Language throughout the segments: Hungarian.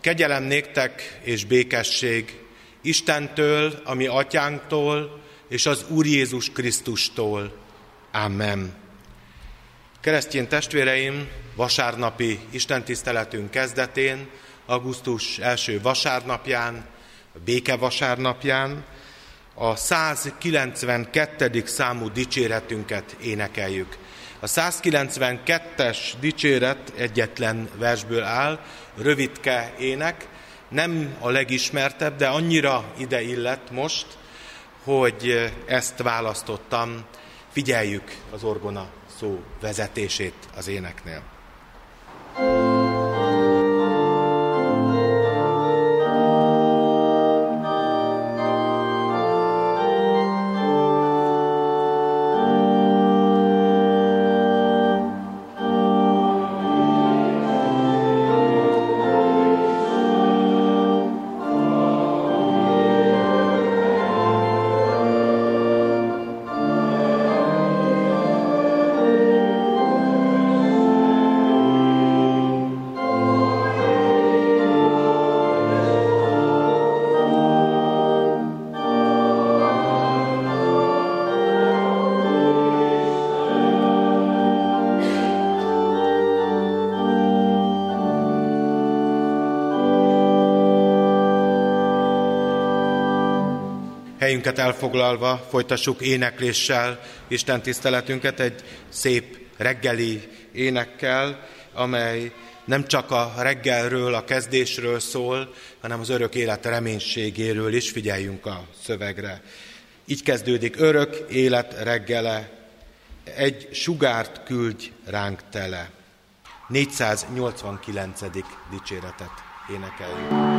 Kegyelem néktek és békesség Istentől, a mi atyánktól, és az Úr Jézus Krisztustól. Amen. Keresztény testvéreim, vasárnapi istentiszteletünk kezdetén, augusztus első vasárnapján, a békevasárnapján a 192. számú dicséretünket énekeljük. A 192-es dicséret egyetlen versből áll, rövidke ének, nem a legismertebb, de annyira ide illett most, hogy ezt választottam. Figyeljük az orgona szó vezetését az éneknél. Helyünket elfoglalva folytassuk énekléssel istentiszteletünket egy szép reggeli énekkel, amely nem csak a reggelről, a kezdésről szól, hanem az örök élet reménységéről is. Figyeljünk a szövegre. Így kezdődik: örök élet reggele, egy sugárt küldj ránk tele. 489. dicséretet énekeljük.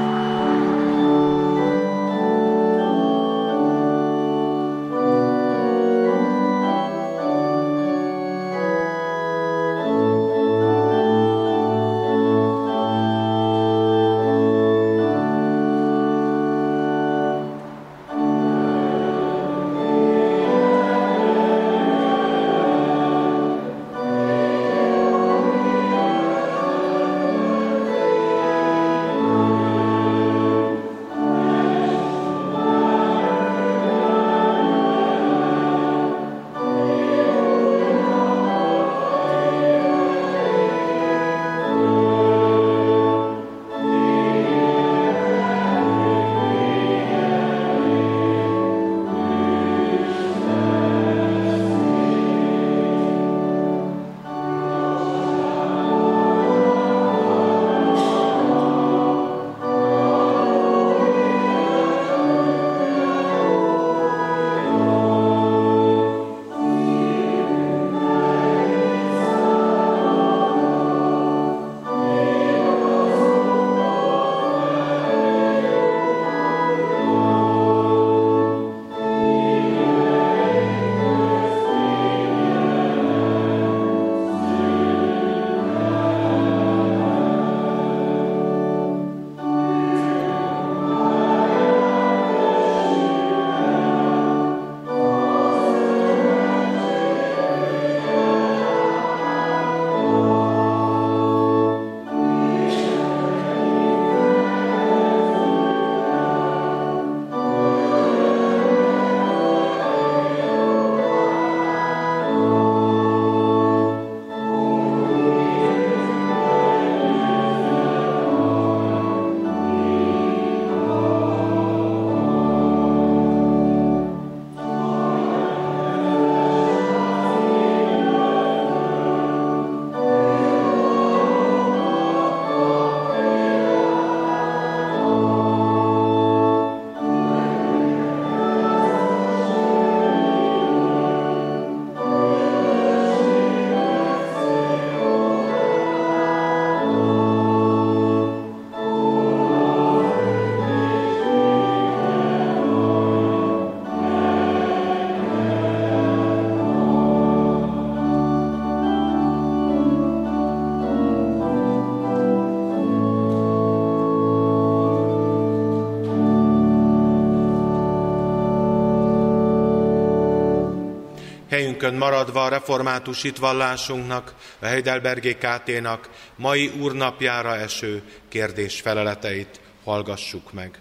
helyünkön maradva a református hitvallásunknak, a Heidelbergi KT-nak mai úrnapjára eső kérdés-feleleteit hallgassuk meg.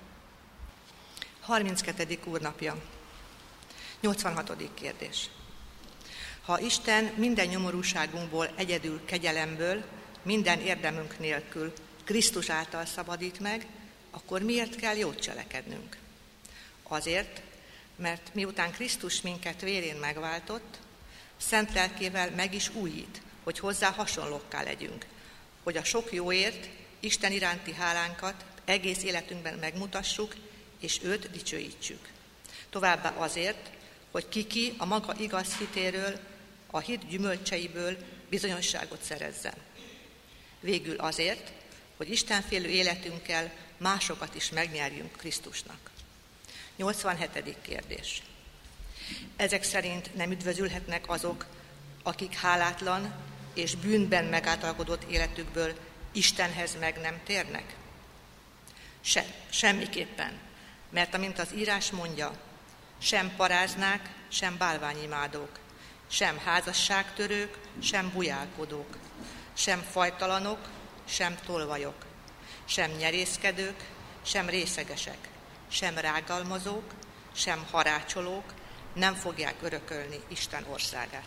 32. úrnapja. 86. kérdés. Ha Isten minden nyomorúságunkból egyedül kegyelemből, minden érdemünk nélkül Krisztus által szabadít meg, akkor miért kell jót cselekednünk? Azért, mert miután Krisztus minket vérén megváltott, szent lelkével meg is újít, hogy hozzá hasonlókká legyünk, hogy a sok jóért Isten iránti hálánkat egész életünkben megmutassuk, és őt dicsőítsük. Továbbá azért, hogy ki a maga igaz hitéről, a hit gyümölcseiből bizonyosságot szerezzen. Végül azért, hogy istenfélő életünkkel másokat is megnyerjünk Krisztusnak. 87. kérdés. Ezek szerint nem üdvözülhetnek azok, akik hálátlan és bűnben megáltalkodott életükből Istenhez meg nem térnek? Semmiképpen, mert amint az írás mondja, sem paráznák, sem bálványimádók, sem házasságtörők, sem bujálkodók, sem fajtalanok, sem tolvajok, sem nyerészkedők, sem részegesek, sem rágalmazók, sem harácsolók nem fogják örökölni Isten országát.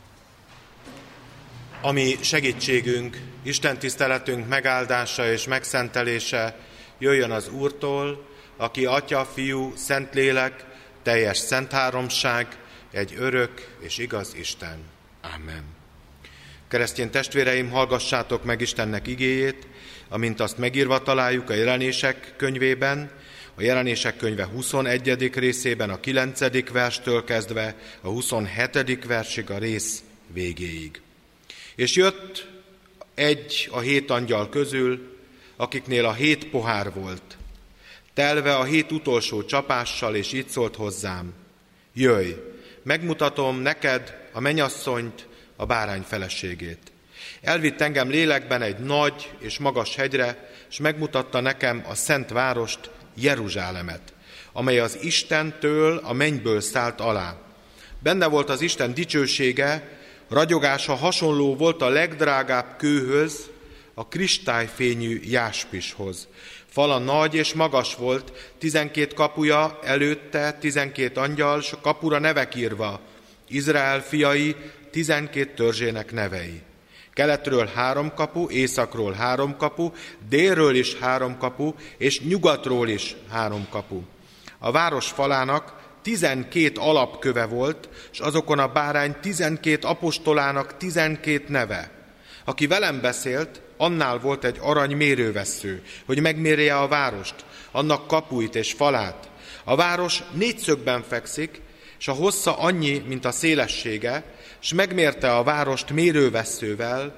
Ami segítségünk, Isten tiszteletünk megáldása és megszentelése jöjjön az Úrtól, aki Atya, Fiú, Szentlélek, teljes szent háromság, egy örök és igaz Isten. Amen. Keresztény testvéreim, hallgassátok meg Istennek igéjét, amint azt megírva találjuk a Jelenések könyvében, a Jelenések könyve 21. részében a 9. verstől kezdve a 27. versig a rész végéig. És jött egy a 7 angyal közül, akiknél a 7 pohár volt, telve a 7 utolsó csapással, és így szólt hozzám: jöjj, megmutatom neked a mennyasszonyt, a bárány feleségét. Elvitt engem lélekben egy nagy és magas hegyre, és megmutatta nekem a szent várost, Jeruzsálemet, amely az Istentől, a mennyből szállt alá. Benne volt az Isten dicsősége, ragyogása hasonló volt a legdrágább kőhöz, a kristályfényű jáspishoz. Fala nagy és magas volt, 12 kapuja, előtte 12 angyal, s a kapura nevek írva, Izrael fiai 12 törzsének nevei. Keletről 3 kapu, északról 3 kapu, délről is 3 kapu, és nyugatról is 3 kapu. A város falának 12 alapköve volt, és azokon a bárány 12 apostolának 12 neve. Aki velem beszélt, annál volt egy arany mérővessző, hogy megmérje a várost, annak kapuit és falát. A város 4 szögben fekszik, és a hossza annyi, mint a szélessége, és megmérte a várost mérővesszővel,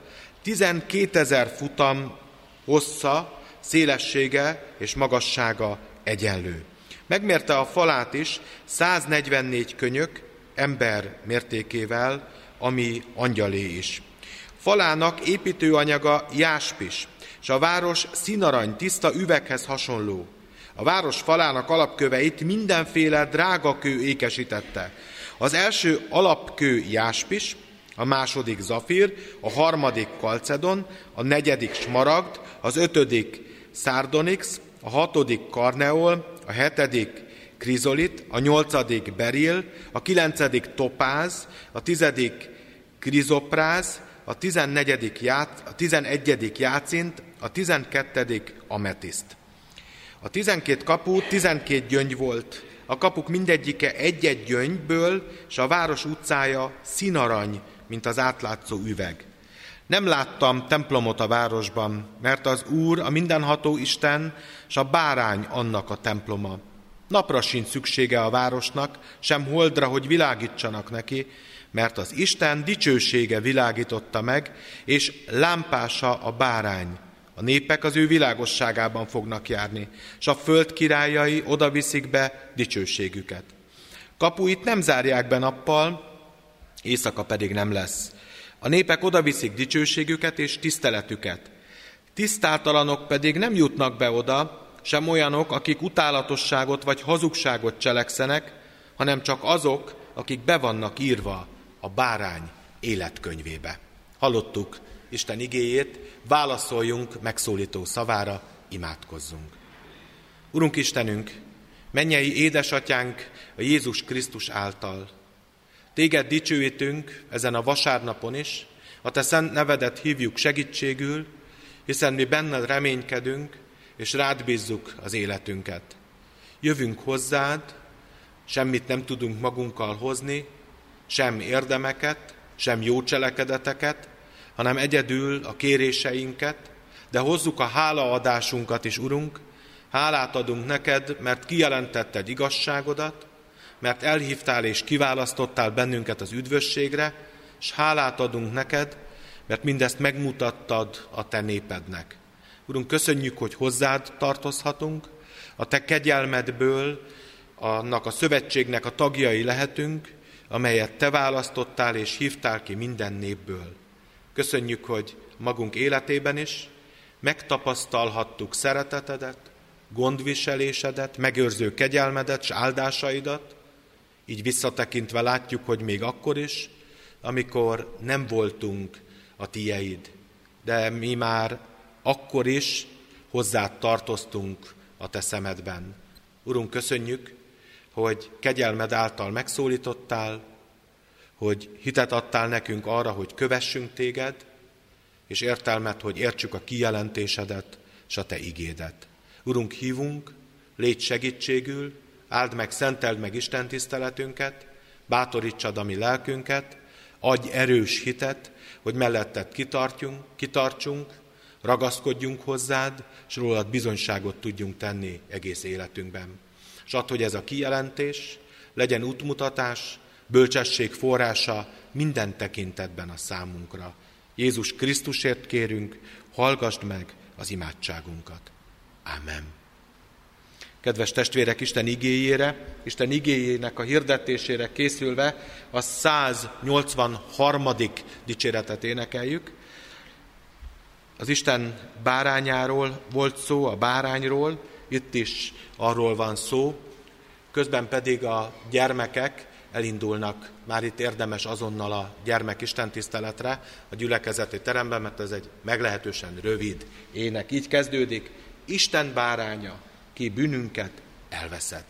12 000 futam hossza, szélessége és magassága egyenlő. Megmérte a falát is 144 könyök ember mértékével, ami angyalé is. Falának építőanyaga jáspis, és a város színarany, tiszta üveghez hasonló. A város falának alapköveit mindenféle drága kő ékesítette. Az első alapkő jáspis, a második zafír, a harmadik kalcedon, a negyedik smaragd, az 5. szárdonix, a 6. karneol, a 7. krizolit, a 8. beril, a 9. topáz, a 10. krizopráz, a 11. jácint, a 12. ametiszt. A 12 kapu 12 gyöngy volt, a kapuk mindegyike egy-egy gyöngyből, és a város utcája színarany, mint az átlátszó üveg. Nem láttam templomot a városban, mert az Úr, a mindenható Isten, és a bárány annak a temploma. Napra sincs szüksége a városnak, sem holdra, hogy világítsanak neki, mert az Isten dicsősége világította meg, és lámpása a bárány. A népek az ő világosságában fognak járni, és a föld királyai odaviszik be dicsőségüket. Kapuit nem zárják be nappal, éjszaka pedig nem lesz. A népek odaviszik dicsőségüket és tiszteletüket. Tisztátalanok pedig nem jutnak be oda, sem olyanok, akik utálatosságot vagy hazugságot cselekszenek, hanem csak azok, akik be vannak írva a bárány életkönyvébe. Hallottuk Isten igéjét, válaszoljunk megszólító szavára, imádkozzunk. Urunk Istenünk, mennyei édesatyánk a Jézus Krisztus által. Téged dicsőítünk ezen a vasárnapon is, a te szent nevedet hívjuk segítségül, hiszen mi benned reménykedünk, és rád bízzuk az életünket. Jövünk hozzád, semmit nem tudunk magunkkal hozni, sem érdemeket, sem jó cselekedeteket, hanem egyedül a kéréseinket, de hozzuk a hálaadásunkat is, Urunk. Hálát adunk neked, mert kijelentetted igazságodat, mert elhívtál és kiválasztottál bennünket az üdvösségre, és hálát adunk neked, mert mindezt megmutattad a te népednek. Urunk, köszönjük, hogy hozzád tartozhatunk, a te kegyelmedből annak a szövetségnek a tagjai lehetünk, amelyet te választottál és hívtál ki minden népből. Köszönjük, hogy magunk életében is megtapasztalhattuk szeretetedet, gondviselésedet, megőrző kegyelmedet és áldásaidat, így visszatekintve látjuk, hogy még akkor is, amikor nem voltunk a tieid, de mi már akkor is hozzád tartoztunk a te szemedben. Urunk, köszönjük, hogy kegyelmed által megszólítottál, hogy hitet adtál nekünk arra, hogy kövessünk téged, és értelmet, hogy értsük a kijelentésedet és a te igédet. Urunk, hívunk, légy segítségül, áld meg, szenteld meg Isten tiszteletünket, bátorítsad a mi lelkünket, adj erős hitet, hogy melletted kitartsunk, ragaszkodjunk hozzád, és rólad bizonyságot tudjunk tenni egész életünkben. És add, hogy ez a kijelentés legyen útmutatás, bölcsesség forrása minden tekintetben a számunkra. Jézus Krisztusért kérünk, hallgasd meg az imádságunkat. Ámen. Kedves testvérek, Isten igéjének a hirdetésére készülve a 183. dicséretet énekeljük. Az Isten bárányáról volt szó, a bárányról, itt is arról van szó, közben pedig a gyermekek elindulnak, már itt érdemes azonnal a gyermek istentiszteletre, a gyülekezeti teremben, mert ez egy meglehetősen rövid ének. Így kezdődik: Isten báránya, ki bűnünket elveszed.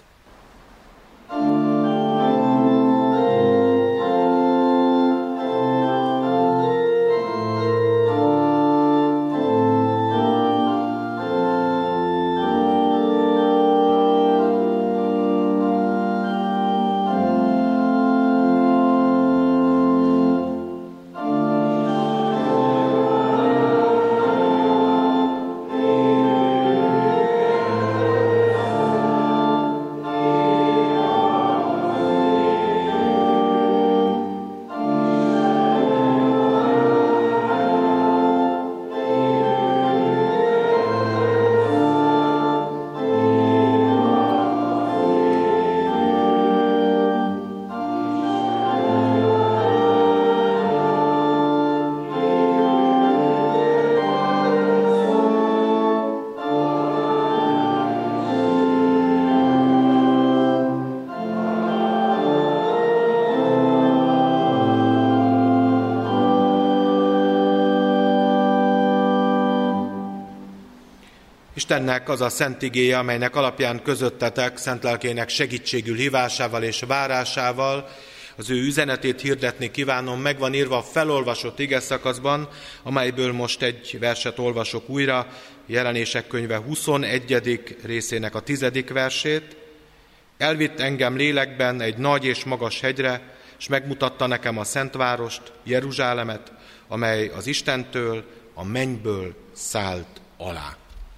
Istennek az a szent igéje, amelynek alapján közöttetek szent lelkének segítségül hívásával és várásával az ő üzenetét hirdetni kívánom, meg van írva a felolvasott igeszakaszban, amelyből most egy verset olvasok újra, Jelenések könyve 21. részének a 10. versét. Elvitt engem lélekben egy nagy és magas hegyre, és megmutatta nekem a szentvárost, Jeruzsálemet, amely az Istentől, a mennyből szállt alá.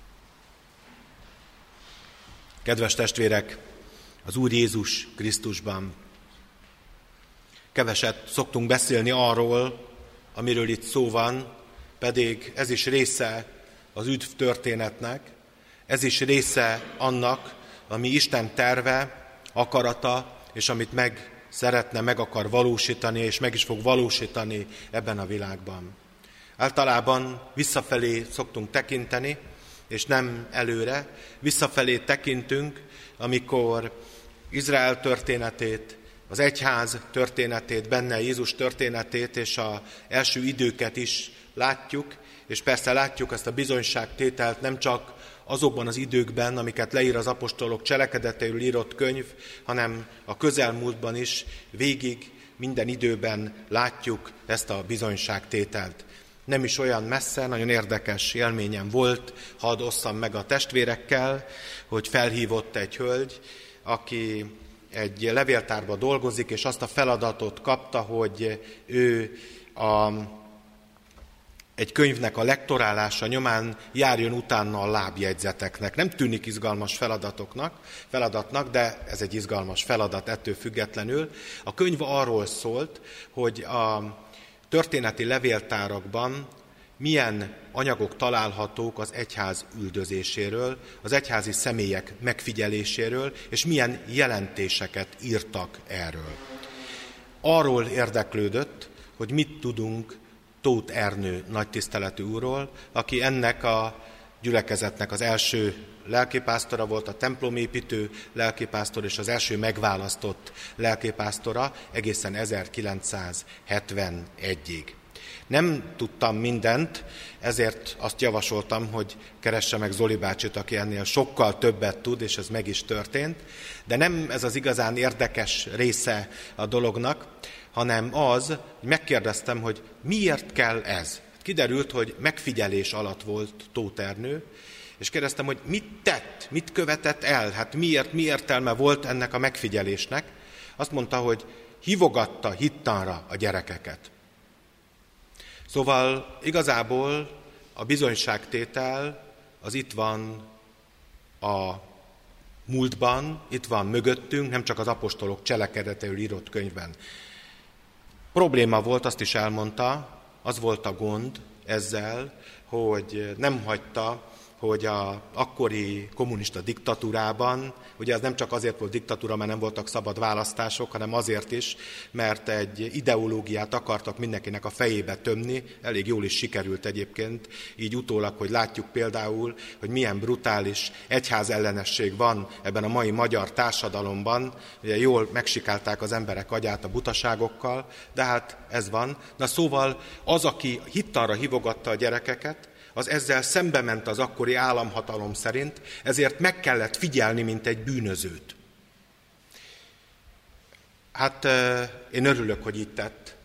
Kedves testvérek, az Úr Jézus Krisztusban keveset szoktunk beszélni arról, amiről itt szó van, pedig ez is része az üdv történetnek, ez is része annak, ami Isten terve, akarata, és amit meg akar valósítani, és meg is fog valósítani ebben a világban. Általában visszafelé szoktunk tekinteni, és nem előre. Visszafelé tekintünk, amikor Izrael történetét az egyház történetét, benne Jézus történetét és az első időket is látjuk, és persze látjuk ezt a bizonyságtételt nem csak azokban az időkben, amiket leír az apostolok cselekedeteiről írott könyv, hanem a közelmúltban is végig minden időben látjuk ezt a bizonyságtételt. Nem is olyan messze, nagyon érdekes élményem volt, hadd osszam meg a testvérekkel, hogy felhívott egy hölgy, aki egy levéltárban dolgozik, és azt a feladatot kapta, hogy ő egy könyvnek a lektorálása nyomán járjon utána a lábjegyzeteknek. Nem tűnik izgalmas feladatnak, de ez egy izgalmas feladat ettől függetlenül. A könyv arról szólt, hogy a történeti levéltárakban milyen anyagok találhatók az egyház üldözéséről, az egyházi személyek megfigyeléséről, és milyen jelentéseket írtak erről. Arról érdeklődött, hogy mit tudunk Tóth Ernő nagytiszteletű úrról, aki ennek a gyülekezetnek az első lelkipásztora volt, a templomépítő lelkipásztor és az első megválasztott lelkipásztora egészen 1971-ig. Nem tudtam mindent, ezért azt javasoltam, hogy keresse meg Zoli bácsit, aki ennél sokkal többet tud, és ez meg is történt. De nem ez az igazán érdekes része a dolognak, hanem az, hogy megkérdeztem, hogy miért kell ez. Kiderült, hogy megfigyelés alatt volt Tóth Ernő, és kérdeztem, hogy mit tett, mit követett el, hát miért, mi értelme volt ennek a megfigyelésnek. Azt mondta, hogy hívogatta hittanra a gyerekeket. Szóval igazából a bizonyságtétel az itt van a múltban, itt van mögöttünk, nem csak az apostolok cselekedeteiről írott könyvben. Probléma volt, azt is elmondta, az volt a gond ezzel, hogy nem hagyta, hogy az akkori kommunista diktatúrában, ugye ez nem csak azért volt diktatúra, mert nem voltak szabad választások, hanem azért is, mert egy ideológiát akartak mindenkinek a fejébe tömni, elég jól is sikerült egyébként, így utólag, hogy látjuk például, hogy milyen brutális egyházellenesség van ebben a mai magyar társadalomban, ugye jól megsikálták az emberek agyát a butaságokkal, de hát ez van. Na szóval az, aki hittanra hívogatta a gyerekeket, az ezzel szembe ment az akkori államhatalom szerint, ezért meg kellett figyelni, mint egy bűnözőt. Hát én örülök, hogy így tett,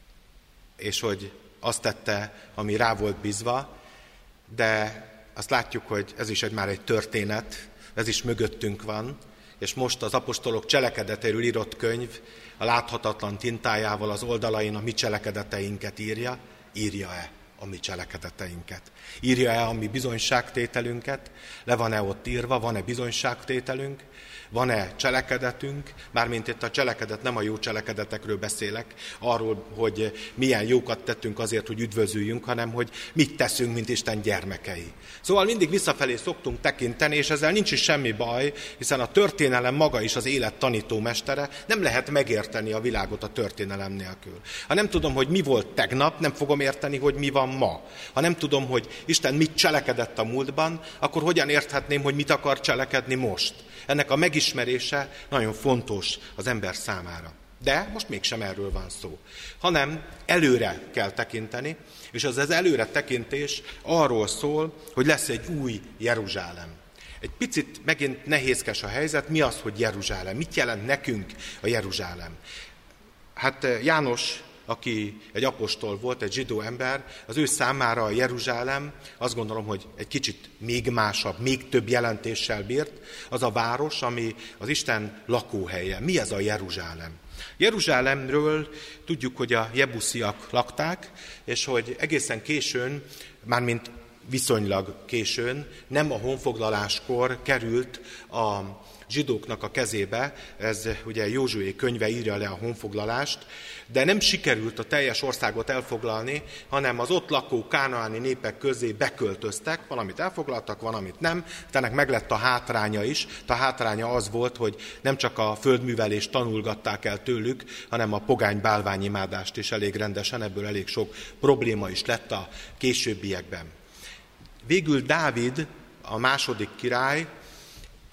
és hogy azt tette, ami rá volt bízva, de azt látjuk, hogy ez is már egy történet, ez is mögöttünk van, és most az apostolok cselekedeteiről írott könyv a láthatatlan tintájával az oldalain a mi cselekedeteinket írja-e a mi cselekedeteinket? Írja-e a mi bizonyságtételünket? Le van-e ott írva? Van-e bizonyságtételünk? Van-e cselekedetünk? Mármint itt a cselekedet, nem a jó cselekedetekről beszélek, arról, hogy milyen jókat tettünk azért, hogy üdvözüljünk, hanem hogy mit teszünk, mint Isten gyermekei. Szóval mindig visszafelé szoktunk tekinteni, és ezzel nincs is semmi baj, hiszen a történelem maga is az élet tanítómestere, nem lehet megérteni a világot a történelem nélkül. Ha nem tudom, hogy mi volt tegnap, nem fogom érteni, hogy mi van ma. Ha nem tudom, hogy Isten mit cselekedett a múltban, akkor hogyan érthetném, hogy mit akar cselekedni most? Ennek a megismerése nagyon fontos az ember számára. De most mégsem erről van szó, hanem előre kell tekinteni, és az előre tekintés arról szól, hogy lesz egy új Jeruzsálem. Egy picit megint nehézkes a helyzet, mi az, hogy Jeruzsálem? Mit jelent nekünk a Jeruzsálem? Hát János, aki egy apostol volt, egy zsidó ember, az ő számára a Jeruzsálem, azt gondolom, hogy egy kicsit még másabb, még több jelentéssel bírt, az a város, ami az Isten lakóhelye. Mi ez a Jeruzsálem? Jeruzsálemről tudjuk, hogy a jebusziak lakták, és hogy egészen későn, mármint viszonylag későn, nem a honfoglaláskor került a zsidóknak a kezébe, ez ugye Józsué könyve írja le a honfoglalást, de nem sikerült a teljes országot elfoglalni, hanem az ott lakó kánaáni népek közé beköltöztek, valamit elfoglaltak, valamit nem, de ennek meglett a hátránya is. A hátránya az volt, hogy nem csak a földművelést tanulgatták el tőlük, hanem a pogány bálványimádást is elég rendesen, ebből elég sok probléma is lett a későbbiekben. Végül Dávid, a második király,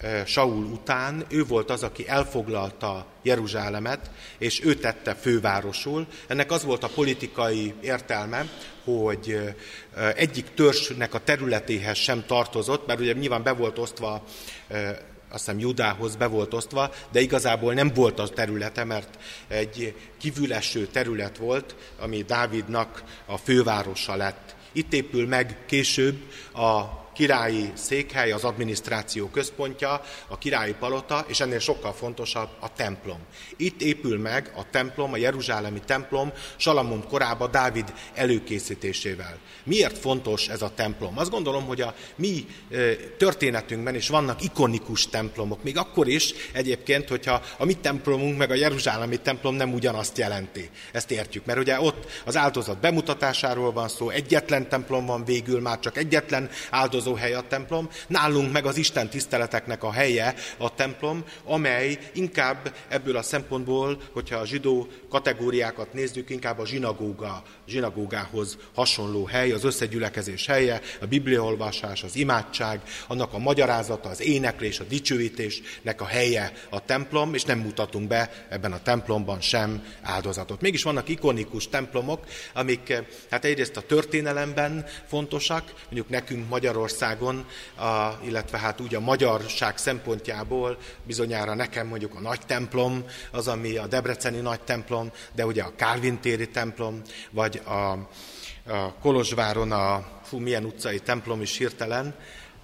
Saul után ő volt az, aki elfoglalta Jeruzsálemet, és ő tette fővárosul. Ennek az volt a politikai értelme, hogy egyik törzsnek a területéhez sem tartozott, mert ugye nyilván be volt osztva, azt hiszem Judához be volt osztva, de igazából nem volt az területe, mert egy kívüleső terület volt, ami Dávidnak a fővárosa lett. Itt épül meg később a királyi székhely, az adminisztráció központja, a királyi palota, és ennél sokkal fontosabb a templom. Itt épül meg a templom, a jeruzsálemi templom Salamon korában Dávid előkészítésével. Miért fontos ez a templom? Azt gondolom, hogy a mi történetünkben is vannak ikonikus templomok, még akkor is egyébként, hogyha a mi templomunk meg a jeruzsálemi templom nem ugyanazt jelenti. Ezt értjük, mert ugye ott az áldozat bemutatásáról van szó, egyetlen templom van végül, már csak egyetlen áldozóhely a templom, nálunk meg az Isten tiszteleteknek a helye a templom, amely inkább ebből a szempontból, hogyha a zsidó kategóriákat nézzük, inkább a zsinagógához hasonló hely, az összegyülekezés helye, a bibliaolvasás, az imádság, annak a magyarázata, az éneklés, a dicsőítésnek a helye a templom, és nem mutatunk be ebben a templomban sem áldozatot. Mégis vannak ikonikus templomok, amik hát egyrészt a történelemben fontosak, mondjuk nekünk Magyarországon, illetve hát úgy a magyarság szempontjából bizonyára nekem mondjuk a nagy templom, az, ami a debreceni nagy templom, de ugye a Kálvin téri templom, vagy a Kolozsváron milyen utcai templom is hirtelen,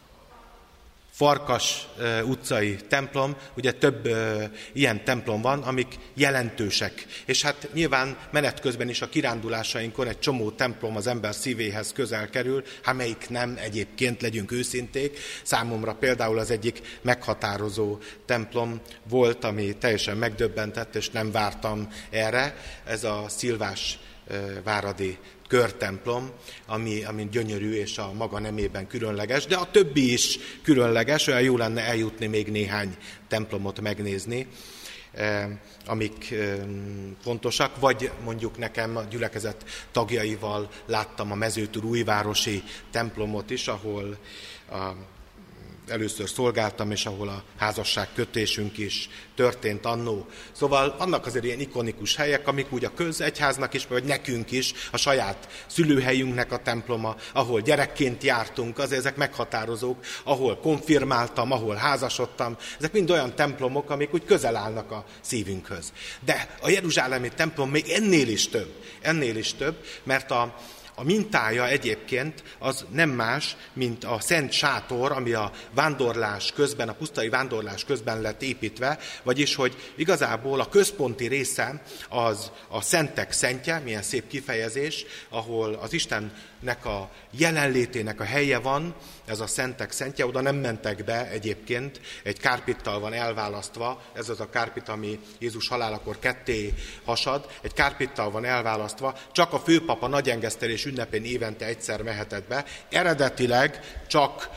Farkas utcai templom, ugye több ilyen templom van, amik jelentősek. És hát nyilván menet közben is a kirándulásainkon egy csomó templom az ember szívéhez közel kerül, hát melyik nem egyébként, legyünk őszinték. Számomra például az egyik meghatározó templom volt, ami teljesen megdöbbentett, és nem vártam erre, ez a Szilvás váradi körtemplom, ami gyönyörű és a maga nemében különleges, de a többi is különleges, olyan jó lenne eljutni még néhány templomot megnézni, amik fontosak, vagy mondjuk nekem a gyülekezet tagjaival láttam a Mezőtúr-újvárosi templomot is, ahol először szolgáltam, és ahol a házasságkötésünk is történt annó. Szóval vannak azért ilyen ikonikus helyek, amik úgy a közegyháznak is, vagy nekünk is, a saját szülőhelyünknek a temploma, ahol gyerekként jártunk, azért ezek meghatározók, ahol konfirmáltam, ahol házasodtam. Ezek mind olyan templomok, amik úgy közel állnak a szívünkhöz. De a jeruzsálemi templom még ennél is több, mert a mintája egyébként az nem más, mint a Szent Sátor, ami a vándorlás közben, a pusztai vándorlás közben lett építve, vagyis, hogy igazából a központi része az a Szentek Szentje, milyen szép kifejezés, ahol az Istennek a jelenlétének a helye van, ez a Szentek Szentje, oda nem mentek be egyébként, egy kárpittal van elválasztva, ez az a kárpit, ami Jézus halálakor ketté hasad, egy kárpittal van elválasztva, csak a főpap a nagyengesztelés ünnepén évente egyszer mehetett be, eredetileg csak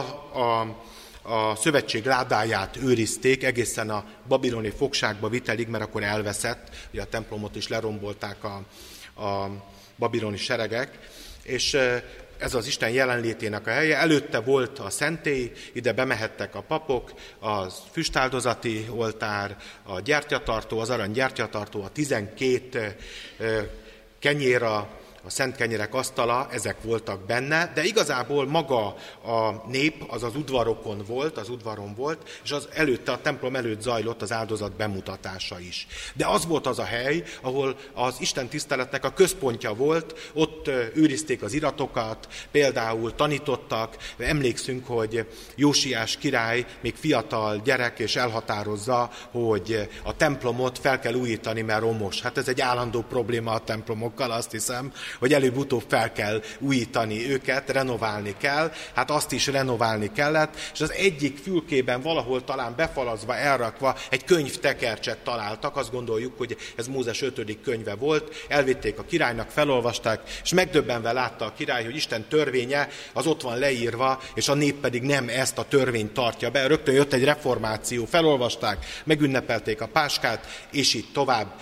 a szövetség ládáját őrizték egészen a babiloni fogságba vitelig, mert akkor elveszett, ugye a templomot is lerombolták a babiloni seregek, és ez az Isten jelenlétének a helye. Előtte volt a szentély, ide bemehettek a papok, az füstáldozati oltár, a gyertyatartó, az arany gyertyatartó, a 12 kenyér, a szent kenyerek asztala, ezek voltak benne, de igazából maga a nép az udvaron volt, és az előtte, a templom előtt zajlott az áldozat bemutatása is. De az volt az a hely, ahol az Isten tiszteletnek a központja volt, ott őrizték az iratokat, például tanítottak, emlékszünk, hogy Jósiás király még fiatal gyerek, és elhatározza, hogy a templomot fel kell újítani, mert romos. Hát ez egy állandó probléma a templomokkal, azt hiszem, hogy előbb-utóbb fel kell újítani őket, renoválni kell, hát azt is renoválni kellett, és az egyik fülkében valahol talán befalazva, elrakva egy könyvtekercset találtak, azt gondoljuk, hogy ez Mózes 5. könyve volt, elvitték a királynak, felolvasták, és megdöbbenve látta a király, hogy Isten törvénye az ott van leírva, és a nép pedig nem ezt a törvényt tartja be. Rögtön jött egy reformáció, felolvasták, megünnepelték a páskát, és így tovább.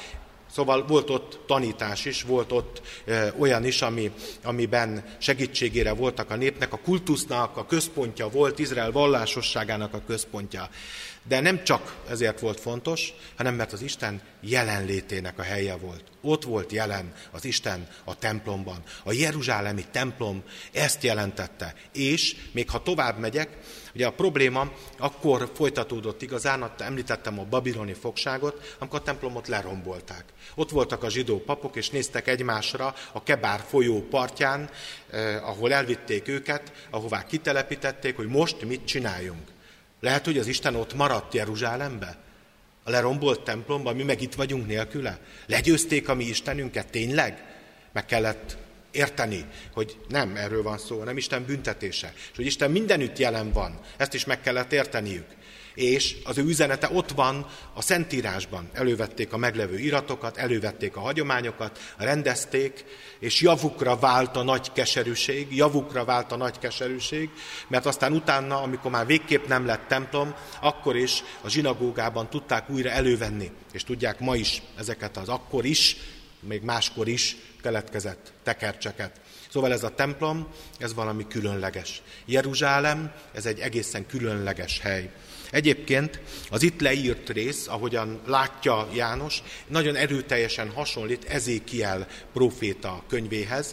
Szóval volt ott tanítás is, volt ott olyan is, amiben segítségére voltak a népnek, a kultusznak a központja volt, Izrael vallásosságának a központja. De nem csak ezért volt fontos, hanem mert az Isten jelenlétének a helye volt. Ott volt jelen az Isten a templomban. A jeruzsálemi templom ezt jelentette. És még ha tovább megyek, ugye a probléma akkor folytatódott igazán, említettem a babiloni fogságot, amikor a templomot lerombolták. Ott voltak a zsidó papok, és néztek egymásra a Kebár folyó partján, ahol elvitték őket, ahová kitelepítették, hogy most mit csináljunk. Lehet, hogy az Isten ott maradt Jeruzsálembe? A lerombolt templomban, mi meg itt vagyunk nélküle? Legyőzték a mi Istenünket tényleg? Meg kellett érteni, hogy nem erről van szó, hanem Isten büntetése. És hogy Isten mindenütt jelen van. Ezt is meg kellett érteniük. És az ő üzenete ott van a Szentírásban. Elővették a meglevő iratokat, elővették a hagyományokat, rendezték, és javukra vált a nagy keserűség, mert aztán utána, amikor már végképp nem lett templom, akkor is a zsinagógában tudták újra elővenni. És tudják ma is ezeket az akkor is, még máskor is keletkezett tekercseket. Szóval ez a templom, ez valami különleges. Jeruzsálem, ez egy egészen különleges hely. Egyébként az itt leírt rész, ahogyan látja János, nagyon erőteljesen hasonlít Ezékiel próféta könyvéhez,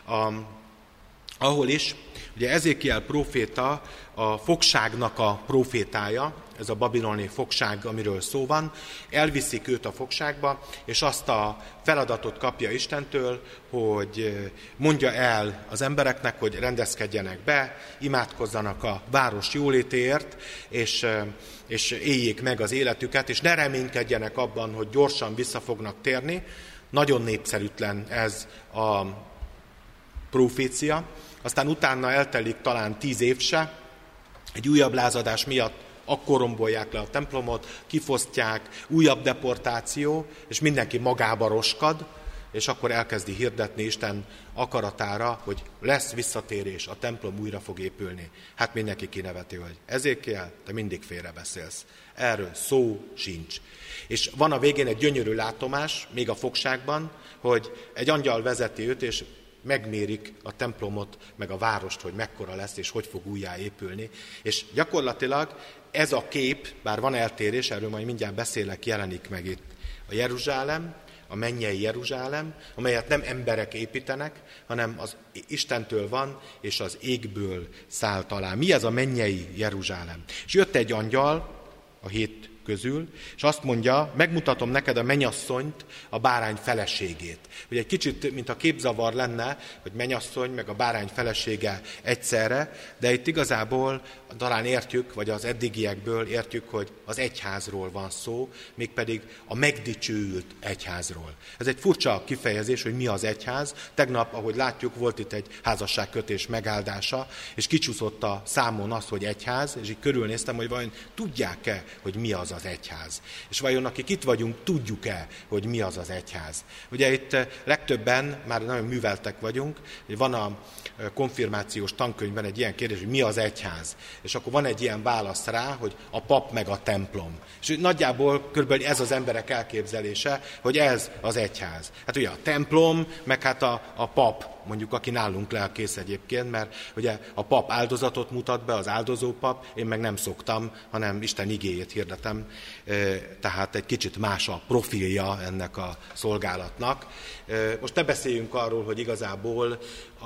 ahol is, ugye Ezékiel próféta a fogságnak a prófétája, ez a babiloni fogság, amiről szó van, elviszik őt a fogságba, és azt a feladatot kapja Istentől, hogy mondja el az embereknek, hogy rendezkedjenek be, imádkozzanak a város jólétéért, és éljék meg az életüket, és ne reménykedjenek abban, hogy gyorsan vissza fognak térni. Nagyon népszerűtlen ez a profécia. Aztán utána eltelik talán 10 év se, egy újabb lázadás miatt akkor rombolják le a templomot, kifosztják, újabb deportáció, és mindenki magába roskad, és akkor elkezdi hirdetni Isten akaratára, hogy lesz visszatérés, a templom újra fog épülni. Hát mindenki kineveti, hogy Ezékiel, te mindig félrebeszélsz. Erről szó sincs. És van a végén egy gyönyörű látomás, még a fogságban, hogy egy angyal vezeti őt, és megmérik a templomot, meg a várost, hogy mekkora lesz, és hogy fog újjáépülni. És gyakorlatilag ez a kép, bár van eltérés, erről majd mindjárt beszélek, jelenik meg itt. A Jeruzsálem, a mennyei Jeruzsálem, amelyet nem emberek építenek, hanem az Istentől van, és az égből szállt alá. Mi ez a mennyei Jeruzsálem? És jött egy angyal a 7 közül, és azt mondja, megmutatom neked a mennyasszonyt, a bárány feleségét. Hogy egy kicsit, mint a képzavar lenne, hogy mennyasszony, meg a bárány felesége egyszerre, de itt igazából talán értjük, vagy az eddigiekből értjük, hogy az egyházról van szó, mégpedig a megdicsőült egyházról. Ez egy furcsa kifejezés, hogy mi az egyház. Tegnap, ahogy látjuk, volt itt egy házasságkötés megáldása, és kicsúszott a számon az, hogy egyház, és így körülnéztem, hogy vajon tudják-e, hogy mi az az egyház. És vajon akik itt vagyunk, tudjuk-e, hogy mi az az egyház. Ugye itt legtöbben már nagyon műveltek vagyunk, hogy van a konfirmációs tankönyvben egy ilyen kérdés, hogy mi az egyház. És akkor van egy ilyen válasz rá, hogy a pap meg a templom. És nagyjából körülbelül ez az emberek elképzelése, hogy ez az egyház. Hát ugye a templom, meg hát a pap, mondjuk aki nálunk lelkész egyébként, mert ugye a pap áldozatot mutat be, az áldozó pap, én meg nem szoktam, hanem Isten igéjét hirdetem, tehát egy kicsit más a profilja ennek a szolgálatnak. Most ne beszéljünk arról, hogy igazából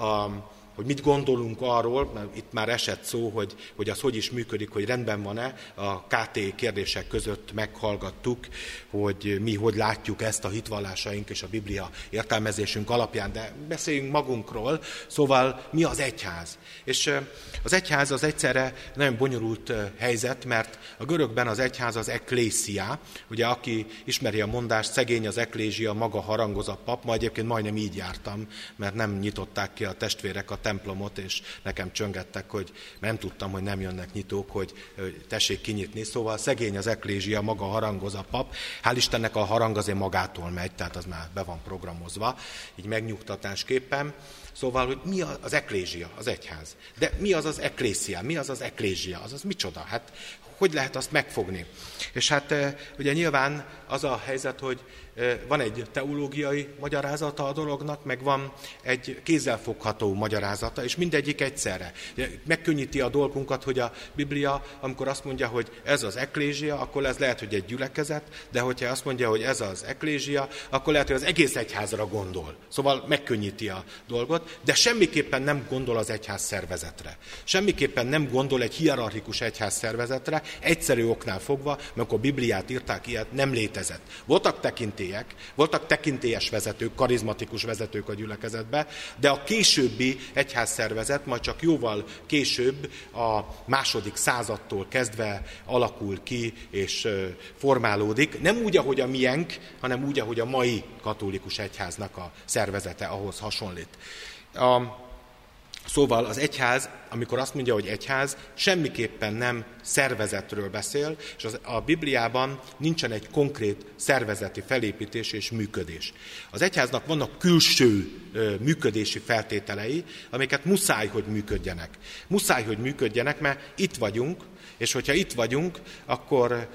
hogy mit gondolunk arról, mert itt már esett szó, hogy az hogy is működik, hogy rendben van-e. A KT kérdések között meghallgattuk, hogy mi hogy látjuk ezt a hitvallásaink és a Biblia értelmezésünk alapján, de beszéljünk magunkról. Szóval mi az egyház? És az egyház az egyszerre nagyon bonyolult helyzet, mert a görögben az egyház az eklészia, ugye aki ismeri a mondást, szegény az eklézsia, maga harangoz a pap, ma egyébként majdnem így jártam, mert nem nyitották ki a testvérek a templomot, és nekem csöngettek, hogy nem tudtam, hogy nem jönnek nyitók, hogy tessék kinyitni. Szóval szegény az eklézsia, maga harangoz a pap. Hál' Istennek a harang azért magától megy, tehát az már be van programozva, így megnyugtatásképpen. Szóval, hogy mi az eklézsia, az egyház. De mi az az eklészia, mi az az eklézsia, azaz micsoda? Hát hogy lehet azt megfogni? És hát ugye nyilván az a helyzet, hogy van egy teológiai magyarázata a dolognak, meg van egy kézzelfogható magyarázata, és mindegyik egyszerre. Megkönnyíti a dolgunkat, hogy a Biblia, amikor azt mondja, hogy ez az eklézsia, akkor ez lehet, hogy egy gyülekezet, de hogyha azt mondja, hogy ez az eklézsia, akkor lehet, hogy az egész egyházra gondol. Szóval megkönnyíti a dolgot, de semmiképpen nem gondol az egyház szervezetre. Semmiképpen nem gondol egy hierarchikus egyház szervezetre, egyszerű oknál fogva, mert amikor Bibliát írták, ilyet nem létezett. Voltak tekintélyes vezetők, karizmatikus vezetők a gyülekezetben, de a későbbi egyházszervezet majd csak jóval később, a második századtól kezdve alakul ki és formálódik. Nem úgy, ahogy a miénk, hanem úgy, ahogy a mai katolikus egyháznak a szervezete ahhoz hasonlít. Szóval az egyház, amikor azt mondja, hogy egyház, semmiképpen nem szervezetről beszél, és a Bibliában nincsen egy konkrét szervezeti felépítés és működés. Az egyháznak vannak külső működési feltételei, amiket muszáj, hogy működjenek. Muszáj, hogy működjenek, mert itt vagyunk, és hogyha itt vagyunk, akkor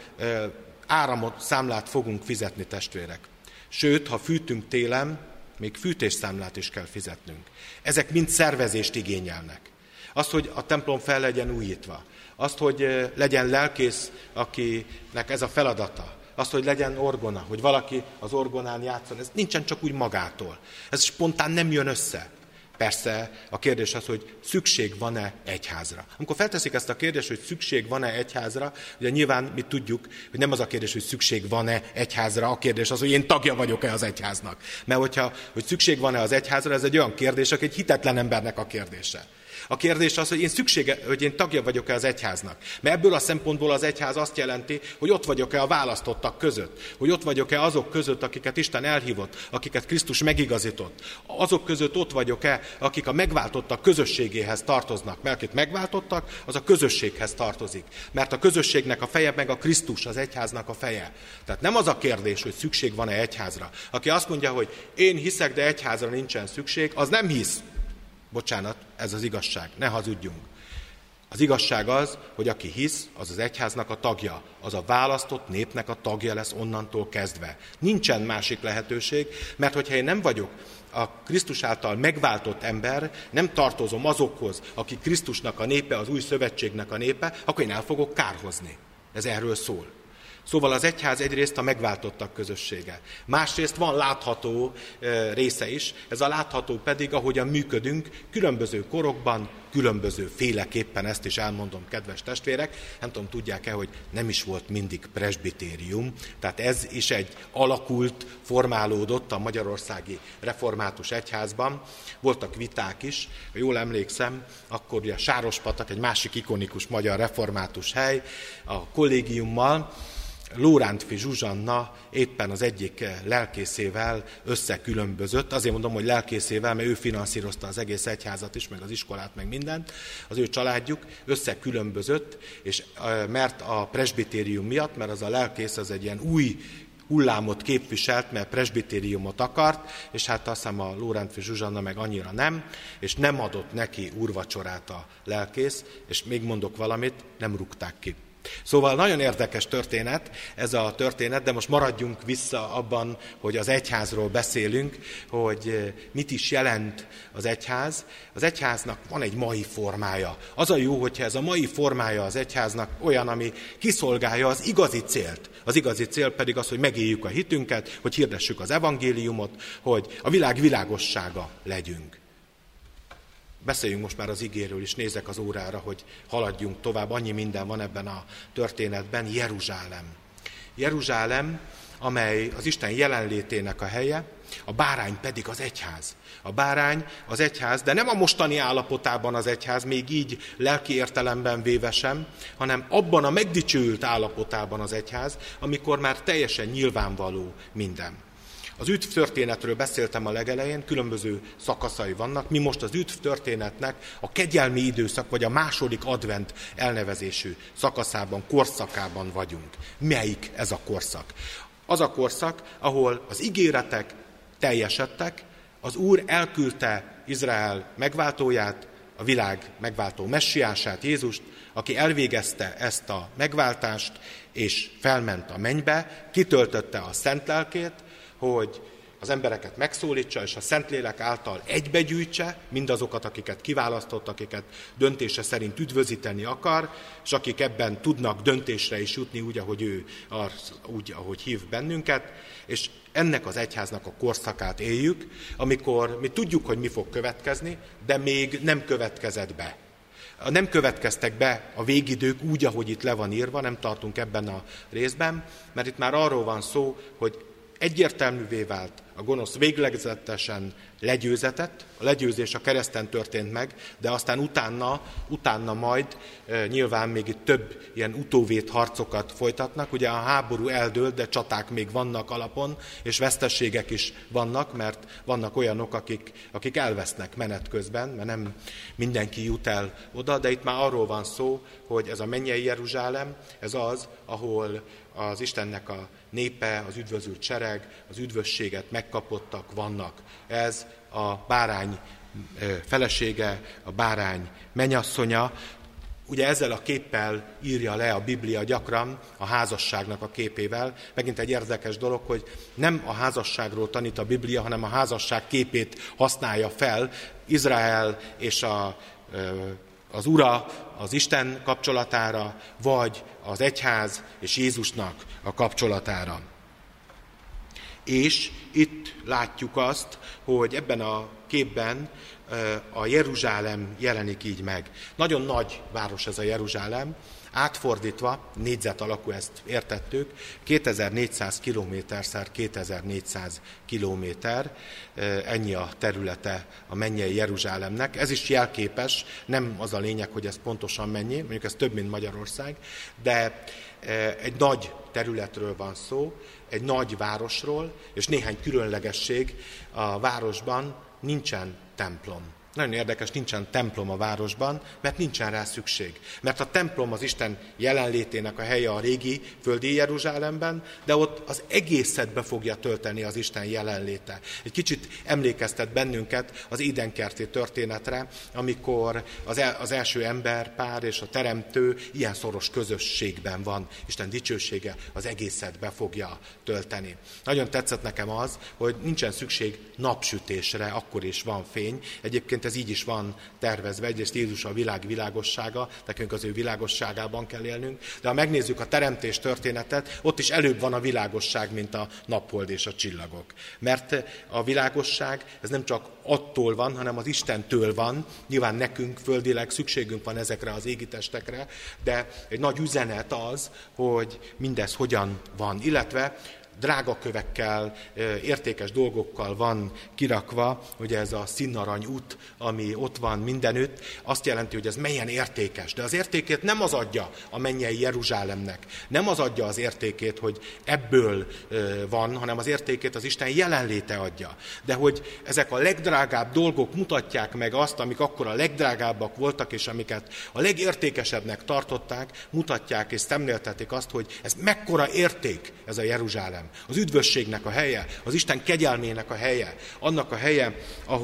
áramot, számlát fogunk fizetni, testvérek. Sőt, ha fűtünk télen, még fűtésszámlát is kell fizetnünk. Ezek mind szervezést igényelnek. Azt, hogy a templom fel legyen újítva. Azt, hogy legyen lelkész, akinek ez a feladata. Azt, hogy legyen orgona, hogy valaki az orgonán játszon. Ez nincsen csak úgy magától. Ez spontán nem jön össze. Persze a kérdés az, hogy szükség van-e egyházra. Amikor felteszik ezt a kérdést, hogy szükség van-e egyházra, ugye nyilván mi tudjuk, hogy nem az a kérdés, hogy szükség van-e egyházra, a kérdés az, hogy én tagja vagyok-e az egyháznak. Mert hogy szükség van-e az egyházra, ez egy olyan kérdés, aki egy hitetlen embernek a kérdése. A kérdés az, hogy én tagja vagyok-e az egyháznak. Mert ebből a szempontból az egyház azt jelenti, hogy ott vagyok-e a választottak között. Hogy ott vagyok-e azok között, akiket Isten elhívott, akiket Krisztus megigazított. Azok között ott vagyok-e, akik a megváltottak közösségéhez tartoznak. Mert akik megváltottak, az a közösséghez tartozik. Mert a közösségnek a feje meg a Krisztus, az egyháznak a feje. Tehát nem az a kérdés, hogy szükség van-e egyházra. Aki azt mondja, hogy én hiszek, de egyházra nincsen szükség, az nem hisz. Bocsánat, ez az igazság, ne hazudjunk. Az igazság az, hogy aki hisz, az az egyháznak a tagja, az a választott népnek a tagja lesz onnantól kezdve. Nincsen másik lehetőség, mert hogyha én nem vagyok a Krisztus által megváltott ember, nem tartozom azokhoz, akik Krisztusnak a népe, az új szövetségnek a népe, akkor én el fogok kárhozni. Ez erről szól. Szóval az egyház egyrészt a megváltottak közössége. Másrészt van látható része is, ez a látható pedig, ahogyan működünk, különböző korokban, különböző féleképpen, ezt is elmondom, kedves testvérek, nem tudom, tudják-e, hogy nem is volt mindig presbitérium, tehát ez is egy alakult, formálódott a magyarországi református egyházban. Voltak viták is, ha jól emlékszem, akkor ugye Sárospatak, egy másik ikonikus magyar református hely, a kollégiummal, Lórántfi Zsuzsanna éppen az egyik lelkészével összekülönbözött. Azért mondom, hogy lelkészével, mert ő finanszírozta az egész egyházat is, meg az iskolát, meg mindent. Az ő családjuk összekülönbözött, és mert a presbitérium miatt, mert az a lelkész az egy ilyen új hullámot képviselt, mert presbitériumot akart, és hát azt hiszem a Lórántfi Zsuzsanna meg annyira nem, és nem adott neki úrvacsorát a lelkész, és még mondok valamit, nem rúgták ki. Szóval nagyon érdekes történet ez a történet, de most maradjunk vissza abban, hogy az egyházról beszélünk, hogy mit is jelent az egyház. Az egyháznak van egy mai formája. Az a jó, hogyha ez a mai formája az egyháznak olyan, ami kiszolgálja az igazi célt. Az igazi cél pedig az, hogy megéljük a hitünket, hogy hirdessük az evangéliumot, hogy a világ világossága legyünk. Beszéljünk most már az igéről is, nézek az órára, hogy haladjunk tovább. Annyi minden van ebben a történetben. Jeruzsálem. Jeruzsálem, amely az Isten jelenlétének a helye, a bárány pedig az egyház. A bárány az egyház, de nem a mostani állapotában az egyház, még így lelki értelemben véve sem, hanem abban a megdicsőült állapotában az egyház, amikor már teljesen nyilvánvaló minden. Az üdv történetről beszéltem a legelején, különböző szakaszai vannak. Mi most az üdv történetnek a kegyelmi időszak, vagy a második advent elnevezésű szakaszában, korszakában vagyunk. Melyik ez a korszak? Az a korszak, ahol az ígéretek teljesedtek, az Úr elküldte Izrael megváltóját, a világ megváltó messiását, Jézust, aki elvégezte ezt a megváltást, és felment a mennybe, kitöltötte a szent lelkét, hogy az embereket megszólítsa, és a Szentlélek által egybegyűjtse mindazokat, akiket kiválasztott, akiket döntése szerint üdvözíteni akar, és akik ebben tudnak döntésre is jutni, úgy, ahogy hív bennünket, és ennek az egyháznak a korszakát éljük, amikor mi tudjuk, hogy mi fog következni, de még nem következett be. Nem következtek be a végidők úgy, ahogy itt le van írva, nem tartunk ebben a részben, mert itt már arról van szó, hogy egyértelművé vált, a gonosz véglegzetesen legyőzetett, a legyőzés a kereszten történt meg, de aztán utána majd nyilván még itt több ilyen utóvét harcokat folytatnak. Ugye a háború eldőlt, de csaták még vannak alapon, és veszteségek is vannak, mert vannak olyanok, akik elvesznek menet közben, mert nem mindenki jut el oda, de itt már arról van szó, hogy ez a mennyei Jeruzsálem, ez az, ahol az Istennek a népe, az üdvözült sereg, az üdvösséget megkapottak vannak. Ez a bárány felesége, a bárány mennyasszonya. Ugye ezzel a képpel írja le a Biblia gyakran, a házasságnak a képével. Megint egy érdekes dolog, hogy nem a házasságról tanít a Biblia, hanem a házasság képét használja fel. Izrael és az Ura, az Isten kapcsolatára, vagy az egyház és Jézusnak a kapcsolatára. És itt látjuk azt, hogy ebben a képben a Jeruzsálem jelenik így meg. Nagyon nagy város ez a Jeruzsálem, átfordítva, négyzet alakú, ezt értettük, 2400 kilométerszer 2400 kilométer, ennyi a területe a mennyei Jeruzsálemnek. Ez is jelképes, nem az a lényeg, hogy ez pontosan mennyi, mondjuk ez több, mint Magyarország, de egy nagy területről van szó, egy nagy városról, és néhány különlegesség. A városban nincsen templom. Nagyon érdekes, nincsen templom a városban, mert nincsen rá szükség. Mert a templom az Isten jelenlétének a helye a régi földi Jeruzsálemben, de ott az egészet be fogja tölteni az Isten jelenléte. Egy kicsit emlékeztet bennünket az édenkerti történetre, amikor az első emberpár és a teremtő ilyen szoros közösségben van. Isten dicsősége az egészet be fogja tölteni. Nagyon tetszett nekem az, hogy nincsen szükség napsütésre, akkor is van fény. Egyébként ez így is van tervezve, egyrészt Jézus a világ világossága, nekünk az ő világosságában kell élnünk, de ha megnézzük a teremtés történetet, ott is előbb van a világosság, mint a naphold és a csillagok. Mert a világosság, ez nem csak attól van, hanem az Istentől van, nyilván nekünk földileg szükségünk van ezekre az égi testekre, de egy nagy üzenet az, hogy mindez hogyan van, illetve drága kövekkel, értékes dolgokkal van kirakva, ugye ez a színarany út, ami ott van mindenütt, azt jelenti, hogy ez melyen értékes. De az értékét nem az adja a mennyei Jeruzsálemnek, nem az adja az értékét, hogy ebből van, hanem az értékét az Isten jelenléte adja. De hogy ezek a legdrágább dolgok mutatják meg azt, amik akkor a legdrágábbak voltak, és amiket a legértékesebbnek tartották, mutatják és szemléltetik azt, hogy ez mekkora érték ez a Jeruzsálem. Az üdvösségnek a helye, az Isten kegyelmének a helye, annak a helye,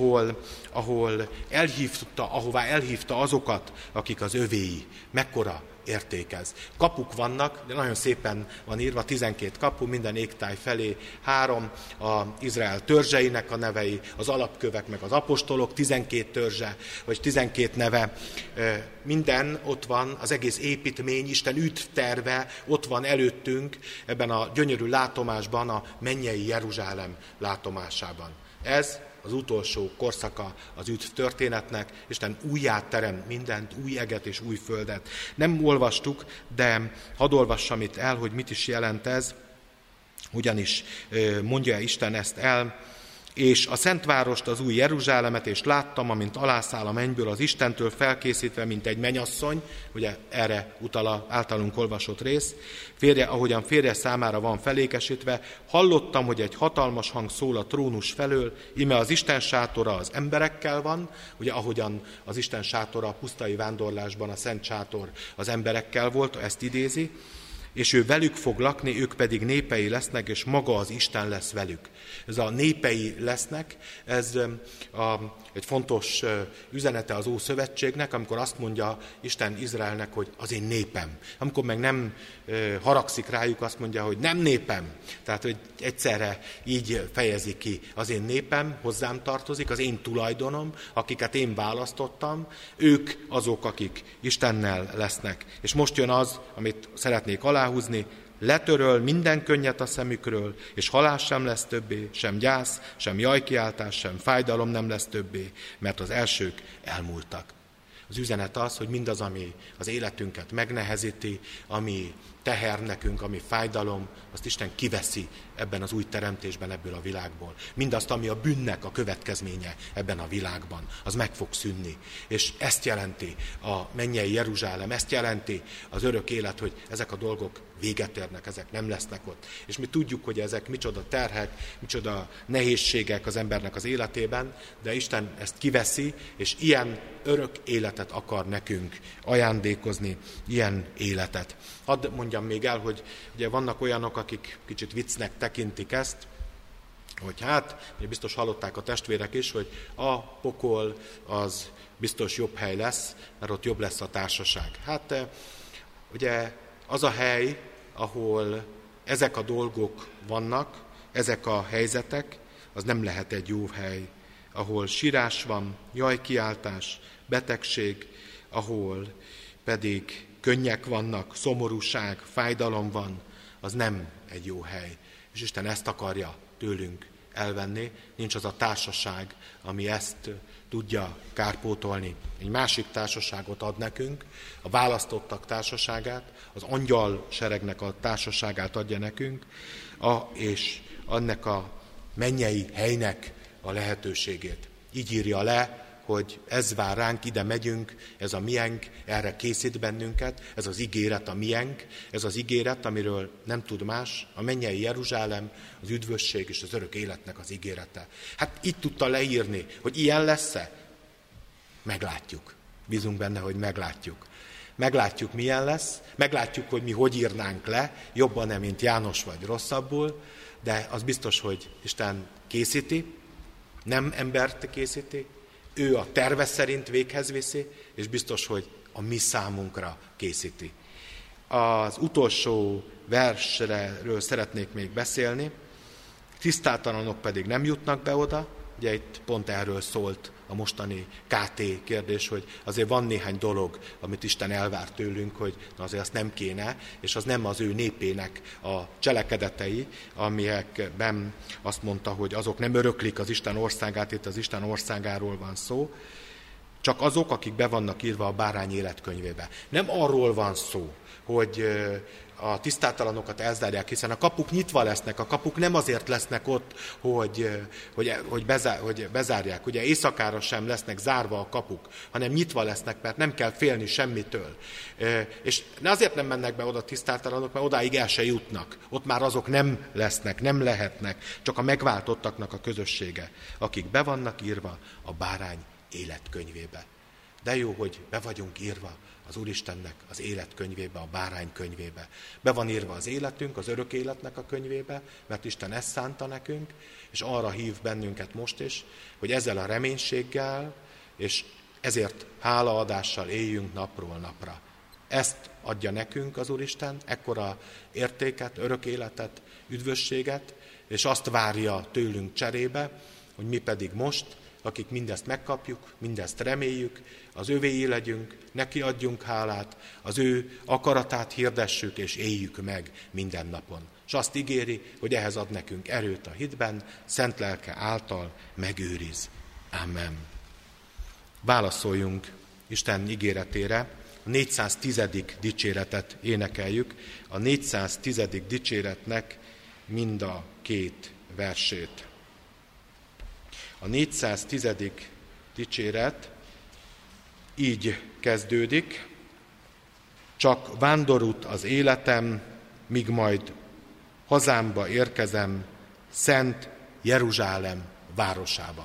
ahová elhívta azokat, akik az övéi. Mekkora érték ez. Kapuk vannak, de nagyon szépen van írva, 12 kapu, minden égtáj felé 3, az Izrael törzseinek a nevei, az alapkövek meg az apostolok, 12 törzse, vagy 12 neve. Minden ott van, az egész építmény, Isten üdvterve ott van előttünk, ebben a gyönyörű látomásban, a mennyei Jeruzsálem látomásában. Ez az utolsó korszaka az üdv történetnek, Isten újjá teremt mindent, új eget és új földet. Nem olvastuk, de hadd olvassam itt el, hogy mit is jelent ez, ugyanis mondja Isten ezt el, és a Szentvárost, az új Jeruzsálemet, és láttam, amint alászáll a mennyből az Istentől felkészítve, mint egy mennyasszony, ugye erre utal az általunk olvasott rész, ahogyan férje számára van felékesítve, hallottam, hogy egy hatalmas hang szól a trónus felől, íme az Isten sátora az emberekkel van, ugye ahogyan az Isten sátora a pusztai vándorlásban a szent sátor az emberekkel volt, ezt idézi, és ő velük fog lakni, ők pedig népei lesznek, és maga az Isten lesz velük. Ez a népei lesznek, ez egy fontos üzenete az Ószövetségnek, amikor azt mondja Isten Izraelnek, hogy az én népem. Amikor meg nem haragszik rájuk, azt mondja, hogy nem népem. Tehát, hogy egyszerre így fejezi ki, az én népem hozzám tartozik, az én tulajdonom, akiket én választottam, ők azok, akik Istennel lesznek. És most jön az, amit szeretnék aláhúzni, letöröl minden könnyet a szemükről, és halál sem lesz többé, sem gyász, sem jajkiáltás, sem fájdalom nem lesz többé, mert az elsők elmúltak. Az üzenet az, hogy mindaz, ami az életünket megnehezíti, ami teher nekünk, ami fájdalom, azt Isten kiveszi ebben az új teremtésben, ebből a világból. Mindazt, ami a bűnnek a következménye ebben a világban, az meg fog szűnni. És ezt jelenti a mennyei Jeruzsálem, ezt jelenti az örök élet, hogy ezek a dolgok véget érnek, ezek nem lesznek ott. És mi tudjuk, hogy ezek micsoda terhek, micsoda nehézségek az embernek az életében, de Isten ezt kiveszi, és ilyen örök életet akar nekünk ajándékozni, ilyen életet. Hadd mondjam még el, hogy ugye vannak olyanok, akik kicsit viccnek tekintik ezt, hogy hát, biztos hallották a testvérek is, hogy a pokol az biztos jobb hely lesz, mert ott jobb lesz a társaság. Hát ugye az a hely, ahol ezek a dolgok vannak, ezek a helyzetek, az nem lehet egy jó hely, ahol sírás van, jajkiáltás, betegség, ahol pedig könnyek vannak, szomorúság, fájdalom van, az nem egy jó hely. És Isten ezt akarja tőlünk elvenni, nincs az a társaság, ami ezt tudja kárpótolni. Egy másik társaságot ad nekünk, a választottak társaságát, az angyal seregnek a társaságát adja nekünk, és annak a mennyei helynek a lehetőségét. Így írja le, hogy ez vár ránk, ide megyünk, ez a miénk, erre készít bennünket, ez az ígéret a miénk, ez az ígéret, amiről nem tud más, a mennyei Jeruzsálem, az üdvösség és az örök életnek az ígérete. Hát így tudta leírni, hogy ilyen lesz-e? Meglátjuk. Bízunk benne, hogy meglátjuk. Meglátjuk, milyen lesz, meglátjuk, hogy mi hogy írnánk le, jobban-e, mint János, vagy rosszabbul, de az biztos, hogy Isten készíti, nem embert készíti, ő a terve szerint véghez viszi, és biztos, hogy a mi számunkra készíti. Az utolsó versről szeretnék még beszélni, tisztátalanok pedig nem jutnak be oda, ugye itt pont erről szólt a mostani KT kérdés, hogy azért van néhány dolog, amit Isten elvár tőlünk, hogy na azért azt nem kéne, és az nem az ő népének a cselekedetei, amikben azt mondta, hogy azok nem öröklik az Isten országát, itt az Isten országáról van szó, csak azok, akik be vannak írva a bárány életkönyvébe. Nem arról van szó, hogy a tisztátalanokat elzárják, hiszen a kapuk nyitva lesznek, a kapuk nem azért lesznek ott, hogy bezárják. Ugye éjszakára sem lesznek zárva a kapuk, hanem nyitva lesznek, mert nem kell félni semmitől. És azért nem mennek be oda tisztátalanok, mert odáig el se jutnak. Ott már azok nem lesznek, nem lehetnek, csak a megváltottaknak a közössége, akik be vannak írva a bárány életkönyvébe. De jó, hogy be vagyunk írva az Úristennek az életkönyvébe, a bárány könyvébe. Be van írva az életünk, az örök életnek a könyvébe, mert Isten ezt szánta nekünk, és arra hív bennünket most is, hogy ezzel a reménységgel, és ezért hálaadással éljünk napról napra. Ezt adja nekünk az Úristen, ekkora értéket, örök életet, üdvösséget, és azt várja tőlünk cserébe, hogy mi pedig most, akik mindezt megkapjuk, mindezt reméljük, az övéi legyünk, neki adjunk hálát, az ő akaratát hirdessük és éljük meg minden napon. És azt ígéri, hogy ehhez ad nekünk erőt a hitben, szent lelke által megőriz. Amen. Válaszoljunk Isten ígéretére, a 410. dicséretet énekeljük, a 410. dicséretnek mind a két versét. A 410. dicséret így kezdődik, csak vándorút az életem, míg majd hazámba érkezem, szent Jeruzsálem városába.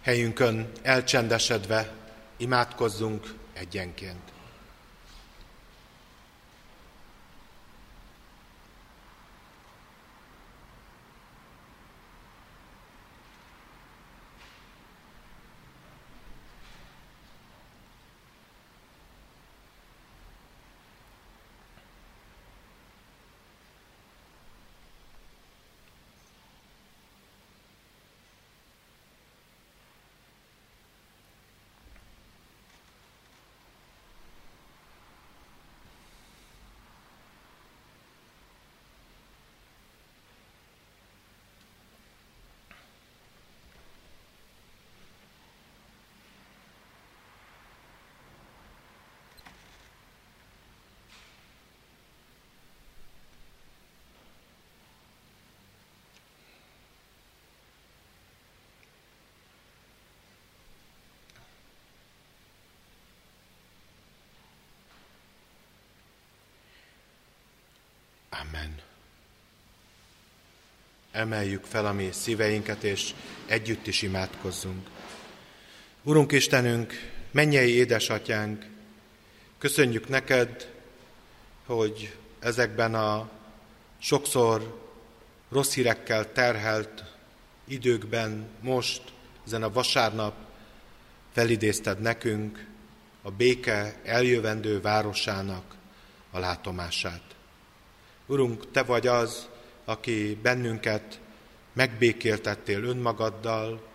Helyünkön elcsendesedve imádkozzunk egyenként. Amen. Emeljük fel a mi szíveinket, és együtt is imádkozzunk. Urunk Istenünk, mennyei édesatyánk, köszönjük neked, hogy ezekben a sokszor rossz hírekkel terhelt időkben most, ezen a vasárnap felidézted nekünk a béke eljövendő városának a látomását. Urunk, Te vagy az, aki bennünket megbékéltettél önmagaddal.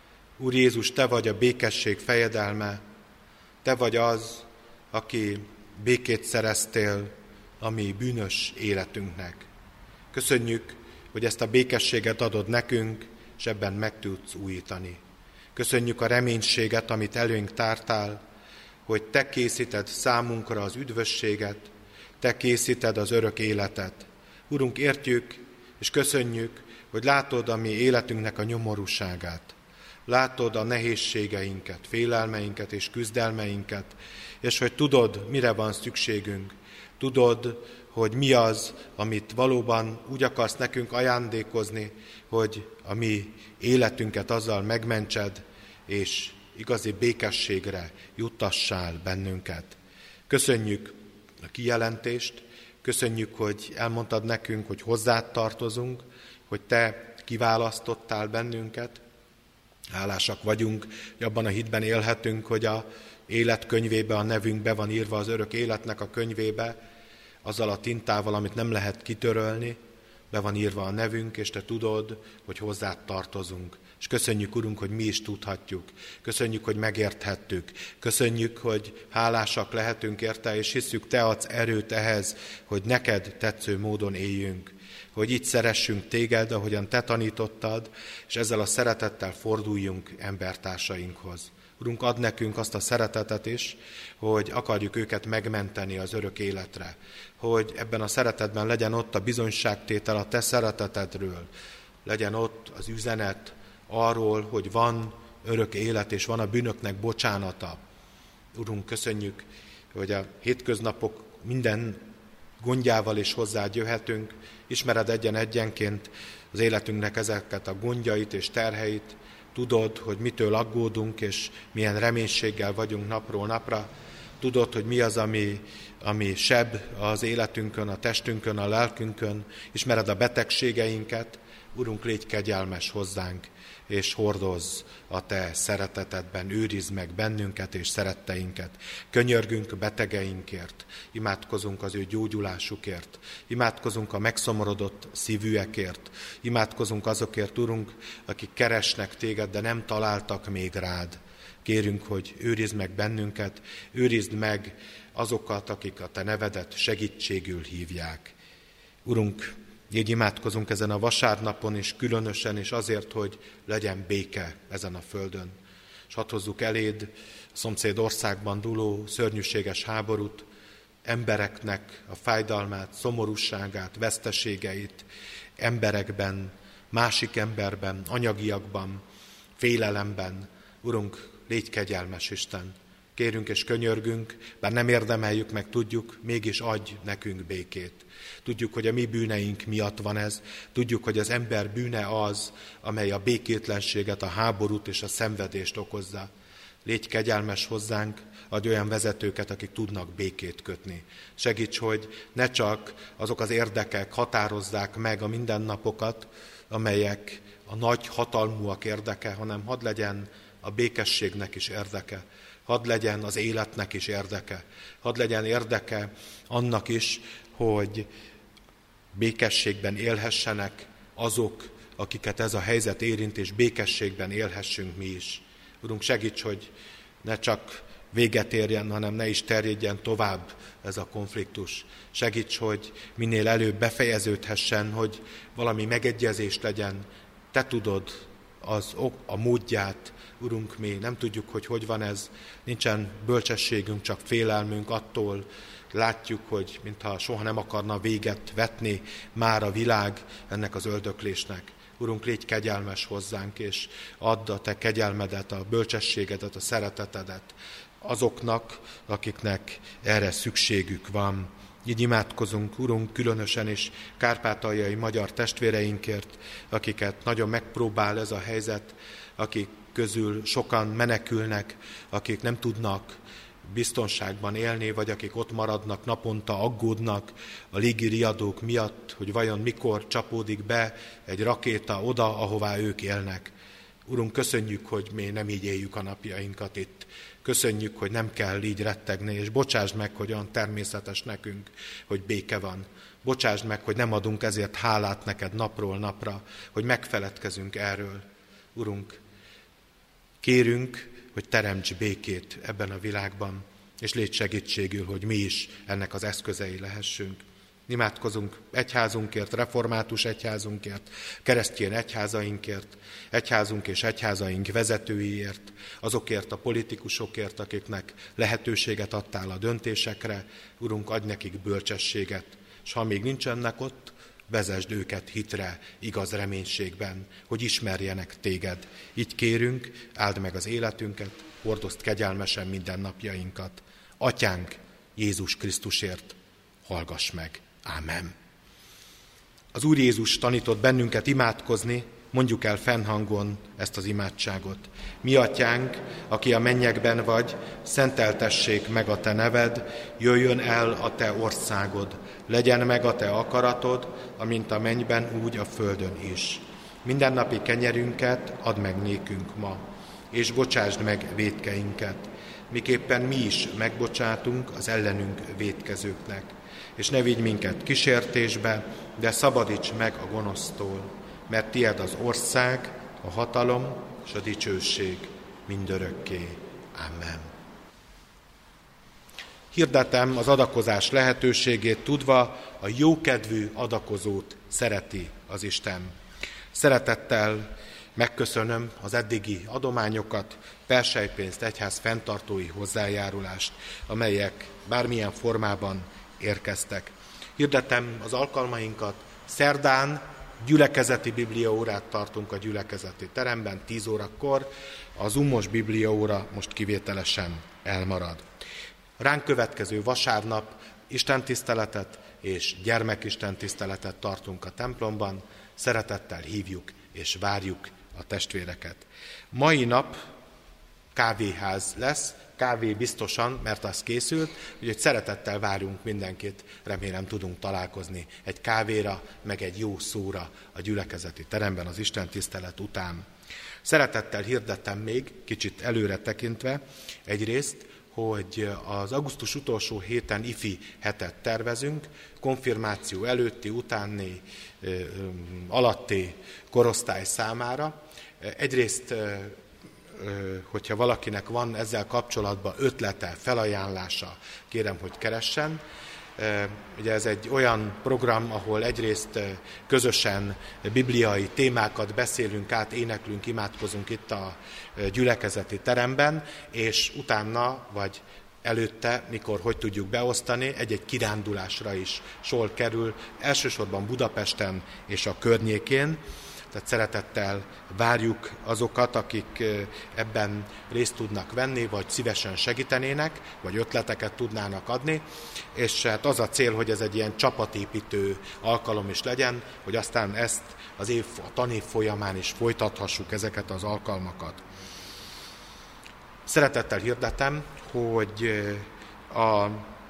Úr Jézus, Te vagy a békesség fejedelme. Te vagy az, aki békét szereztél a mi bűnös életünknek. Köszönjük, hogy ezt a békességet adod nekünk, és ebben meg tudsz újítani. Köszönjük a reménységet, amit előnk tártál, hogy Te készíted számunkra az üdvösséget, Te készíted az örök életet. Urunk, értjük és köszönjük, hogy látod a mi életünknek a nyomorúságát. Látod a nehézségeinket, félelmeinket és küzdelmeinket, és hogy tudod, mire van szükségünk. Tudod, hogy mi az, amit valóban úgy akarsz nekünk ajándékozni, hogy a mi életünket azzal megmentsed, és igazi békességre juttassál bennünket. Köszönjük a kijelentést, köszönjük, hogy elmondtad nekünk, hogy hozzád tartozunk, hogy Te kiválasztottál bennünket. Hálásak vagyunk, hogy abban a hitben élhetünk, hogy a életkönyvébe a nevünk be van írva, az örök életnek a könyvébe, azzal a tintával, amit nem lehet kitörölni, be van írva a nevünk, és Te tudod, hogy hozzád tartozunk. És köszönjük, Urunk, hogy mi is tudhatjuk. Köszönjük, hogy megérthettük. Köszönjük, hogy hálásak lehetünk érte, és hiszük, Te adsz erőt ehhez, hogy neked tetsző módon éljünk. Hogy így szeressünk Téged, ahogyan Te tanítottad, és ezzel a szeretettel forduljunk embertársainkhoz. Urunk, add nekünk azt a szeretetet is, hogy akarjuk őket megmenteni az örök életre. Hogy ebben a szeretetben legyen ott a bizonyságtétel a Te szeretetedről. Legyen ott az üzenet arról, hogy van örök élet, és van a bűnöknek bocsánata. Urunk, köszönjük, hogy a hétköznapok minden gondjával is hozzád jöhetünk. Ismered egyen-egyenként az életünknek ezeket a gondjait és terheit. Tudod, hogy mitől aggódunk, és milyen reménységgel vagyunk napról napra. Tudod, hogy mi az, ami seb az életünkön, a testünkön, a lelkünkön. Ismered a betegségeinket. Urunk, légy kegyelmes hozzánk, és hordozz a Te szeretetedben, őrizd meg bennünket és szeretteinket. Könyörgünk betegeinkért, imádkozunk az ő gyógyulásukért, imádkozunk a megszomorodott szívűekért, imádkozunk azokért, Urunk, akik keresnek Téged, de nem találtak még rád. Kérünk, hogy őrizd meg bennünket, őrizd meg azokat, akik a Te nevedet segítségül hívják. Urunk, így imádkozunk ezen a vasárnapon is, különösen és azért, hogy legyen béke ezen a földön. És hadd hozzuk eléd a szomszéd országban dúló szörnyűséges háborút, embereknek a fájdalmát, szomorúságát, veszteségeit, emberekben, másik emberben, anyagiakban, félelemben. Urunk, légy kegyelmes Isten, Kérünk és könyörgünk, bár nem érdemeljük meg, tudjuk, mégis adj nekünk békét. Tudjuk, hogy a mi bűneink miatt van ez, tudjuk, hogy az ember bűne az, amely a békétlenséget, a háborút és a szenvedést okozza. Légy kegyelmes hozzánk, adj olyan vezetőket, akik tudnak békét kötni. Segíts, hogy ne csak azok az érdekek határozzák meg a mindennapokat, amelyek a nagy hatalmúak érdeke, hanem hadd legyen a békességnek is érdeke. Hadd legyen az életnek is érdeke. Hadd legyen érdeke annak is, hogy békességben élhessenek azok, akiket ez a helyzet érint, és békességben élhessünk mi is. Urunk, segíts, hogy ne csak véget érjen, hanem ne is terjedjen tovább ez a konfliktus. Segíts, hogy minél előbb befejeződhessen, hogy valami megegyezés legyen. Te tudod a módját, Urunk, mi nem tudjuk, hogy van ez, nincsen bölcsességünk, csak félelmünk attól, látjuk, hogy mintha soha nem akarna véget vetni már a világ ennek az öldöklésnek. Urunk, légy kegyelmes hozzánk, és add a te kegyelmedet, a bölcsességedet, a szeretetedet azoknak, akiknek erre szükségük van. Így imádkozunk, Urunk, különösen is kárpátaljai magyar testvéreinkért, akiket nagyon megpróbál ez a helyzet, akik közül sokan menekülnek, akik nem tudnak biztonságban élni, vagy akik ott maradnak, naponta aggódnak a légi riadók miatt, hogy vajon mikor csapódik be egy rakéta oda, ahová ők élnek. Urunk, köszönjük, hogy mi nem így éljük a napjainkat itt. Köszönjük, hogy nem kell így rettegni, és bocsásd meg, hogy olyan természetes nekünk, hogy béke van. Bocsásd meg, hogy nem adunk ezért hálát neked napról napra, hogy megfeledkezünk erről. Urunk, kérünk, hogy teremts békét ebben a világban, és légy segítségül, hogy mi is ennek az eszközei lehessünk. Imádkozunk egyházunkért, református egyházunkért, keresztény egyházainkért, egyházunk és egyházaink vezetőiért, azokért a politikusokért, akiknek lehetőséget adtál a döntésekre. Urunk, adj nekik bölcsességet, és ha még nincsenek ott, vezesd őket hitre, igaz reménységben, hogy ismerjenek téged. Így kérünk, áld meg az életünket, hordozd kegyelmesen minden napjainkat. Atyánk, Jézus Krisztusért, hallgass meg. Ámen. Az Úr Jézus tanított bennünket imádkozni, mondjuk el fennhangon ezt az imádságot. Mi atyánk, aki a mennyekben vagy, szenteltessék meg a te neved, jöjjön el a te országod, legyen meg a te akaratod, amint a mennyben, úgy a földön is. Mindennapi kenyerünket add meg nékünk ma, és bocsásd meg vétkeinket, miképpen mi is megbocsátunk az ellenünk vétkezőknek. És ne vigy minket kísértésbe, de szabadíts meg a gonosztól, mert tied az ország, a hatalom és a dicsőség mindörökké. Amen. Hirdetem az adakozás lehetőségét, tudva, a jókedvű adakozót szereti az Isten. Szeretettel megköszönöm az eddigi adományokat, perselypénzt, egyház fenntartói hozzájárulást, amelyek bármilyen formában érkeztek. Hirdetem az alkalmainkat, szerdán gyülekezeti bibliaórát tartunk a gyülekezeti teremben 10 órakor, a Zoom-os bibliaóra most kivételesen elmarad. Ránk következő vasárnap istentiszteletet és gyermekistentiszteletet tartunk a templomban, szeretettel hívjuk és várjuk a testvéreket. Mai nap kávéház lesz, kávé biztosan, mert az készült, úgyhogy szeretettel várunk mindenkit, remélem tudunk találkozni egy kávéra, meg egy jó szóra a gyülekezeti teremben az istentisztelet után. Szeretettel hirdettem még, kicsit előre tekintve, egyrészt, hogy az augusztus utolsó héten ifi hetet tervezünk, konfirmáció előtti, utáni, alatti korosztály számára. Egyrészt, hogyha valakinek van ezzel kapcsolatban ötlete, felajánlása, kérem, hogy keressen. Ugye ez egy olyan program, ahol egyrészt közösen bibliai témákat beszélünk át, éneklünk, imádkozunk itt a gyülekezeti teremben, és utána, vagy előtte, mikor hogy tudjuk beosztani, egy-egy kirándulásra is sor kerül, elsősorban Budapesten és a környékén. Tehát szeretettel várjuk azokat, akik ebben részt tudnak venni, vagy szívesen segítenének, vagy ötleteket tudnának adni, és hát az a cél, hogy ez egy ilyen csapatépítő alkalom is legyen, hogy aztán ezt a tanév folyamán is folytathassuk ezeket az alkalmakat. Szeretettel hirdetem, hogy a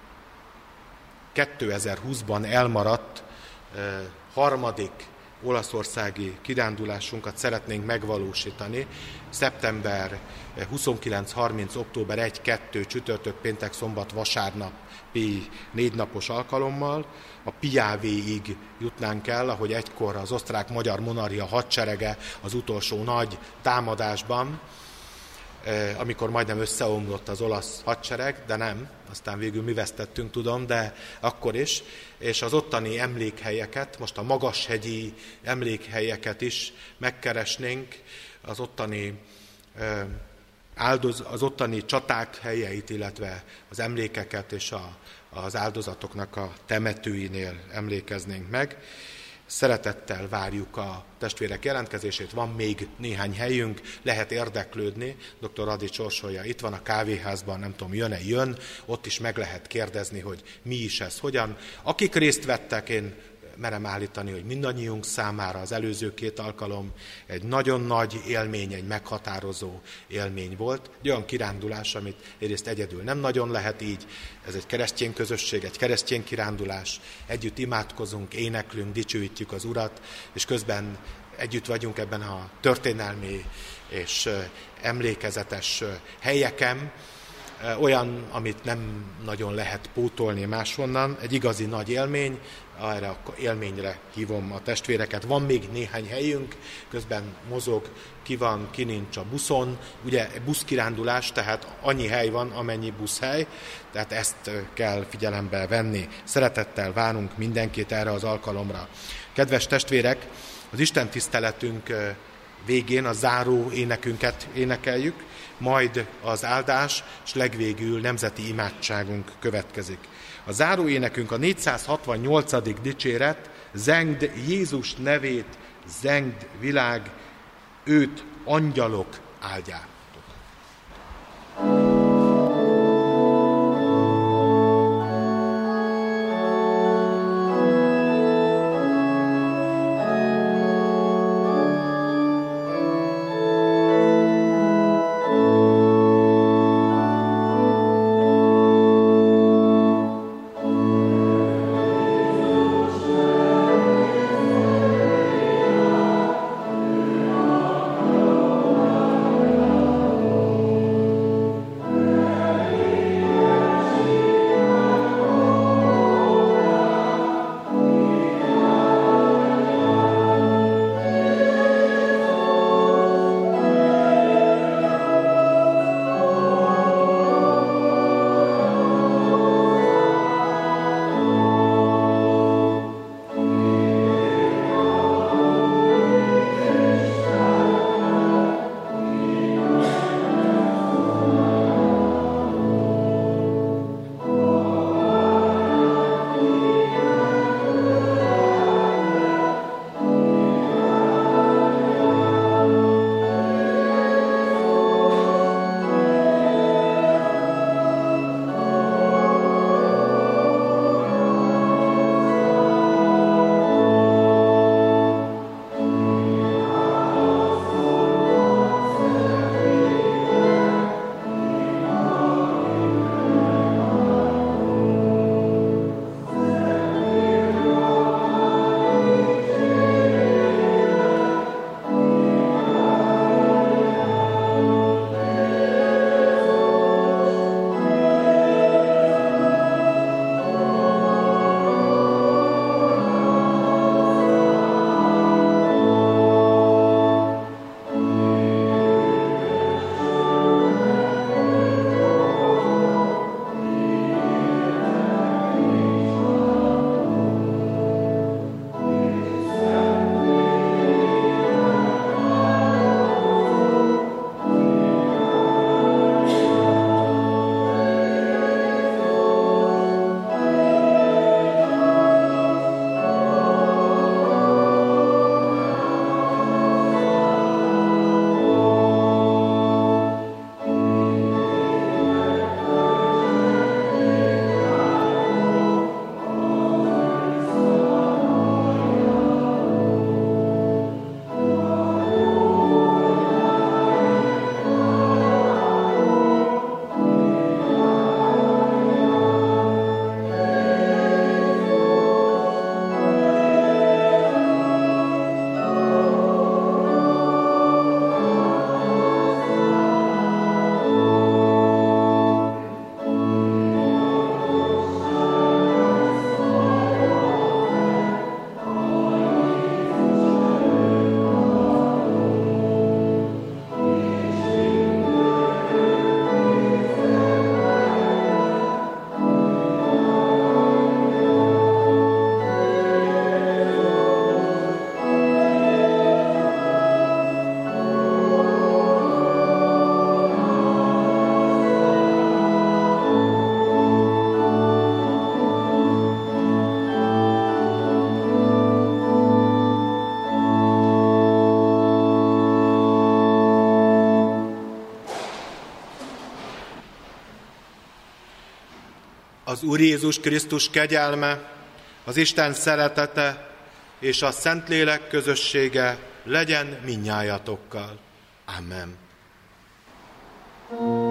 2020-ban elmaradt harmadik olaszországi kirándulásunkat szeretnénk megvalósítani. Szeptember 29-30, október 1-2, csütörtök, péntek, szombat, vasárnapi 4 napos alkalommal. A Piavéig jutnánk el, ahogy egykor az osztrák-magyar monarchia hadserege az utolsó nagy támadásban, amikor majdnem összeomlott az olasz hadsereg, de nem, aztán végül mi vesztettünk, tudom, de akkor is, és az ottani emlékhelyeket, most a magashegyi emlékhelyeket is megkeresnénk, az ottani csaták helyeit, illetve az emlékeket és az áldozatoknak a temetőinél emlékeznénk meg. Szeretettel várjuk a testvérek jelentkezését, van még néhány helyünk, lehet érdeklődni, dr. Adi Csorsolya itt van a kávéházban, nem tudom, jön, ott is meg lehet kérdezni, hogy mi is ez, hogyan. Akik részt vettek, én merem állítani, hogy mindannyiunk számára az előző 2 alkalom egy nagyon nagy élmény, egy meghatározó élmény volt. Egy olyan kirándulás, amit egyrészt egyedül nem nagyon lehet így, ez egy keresztény közösség, egy keresztény kirándulás, együtt imádkozunk, éneklünk, dicsőítjük az Urat, és közben együtt vagyunk ebben a történelmi és emlékezetes helyeken, olyan, amit nem nagyon lehet pótolni máshonnan, egy igazi nagy élmény, erre a élményre hívom a testvéreket. Van még néhány helyünk, közben mozog, ki nincs a buszon, ugye buszkirándulás, tehát annyi hely van, amennyi buszhely, tehát ezt kell figyelembe venni. Szeretettel várunk mindenkit erre az alkalomra. Kedves testvérek, az Isten tiszteletünk végén a záró énekünket énekeljük, majd az áldás, és legvégül nemzeti imádságunk következik. A záró énekünk a 468. dicséret, zengd Jézus nevét, zengd világ, őt angyalok áldják. az Úr Jézus Krisztus kegyelme, az Isten szeretete és a Szentlélek közössége legyen mindnyájatokkal. Amen.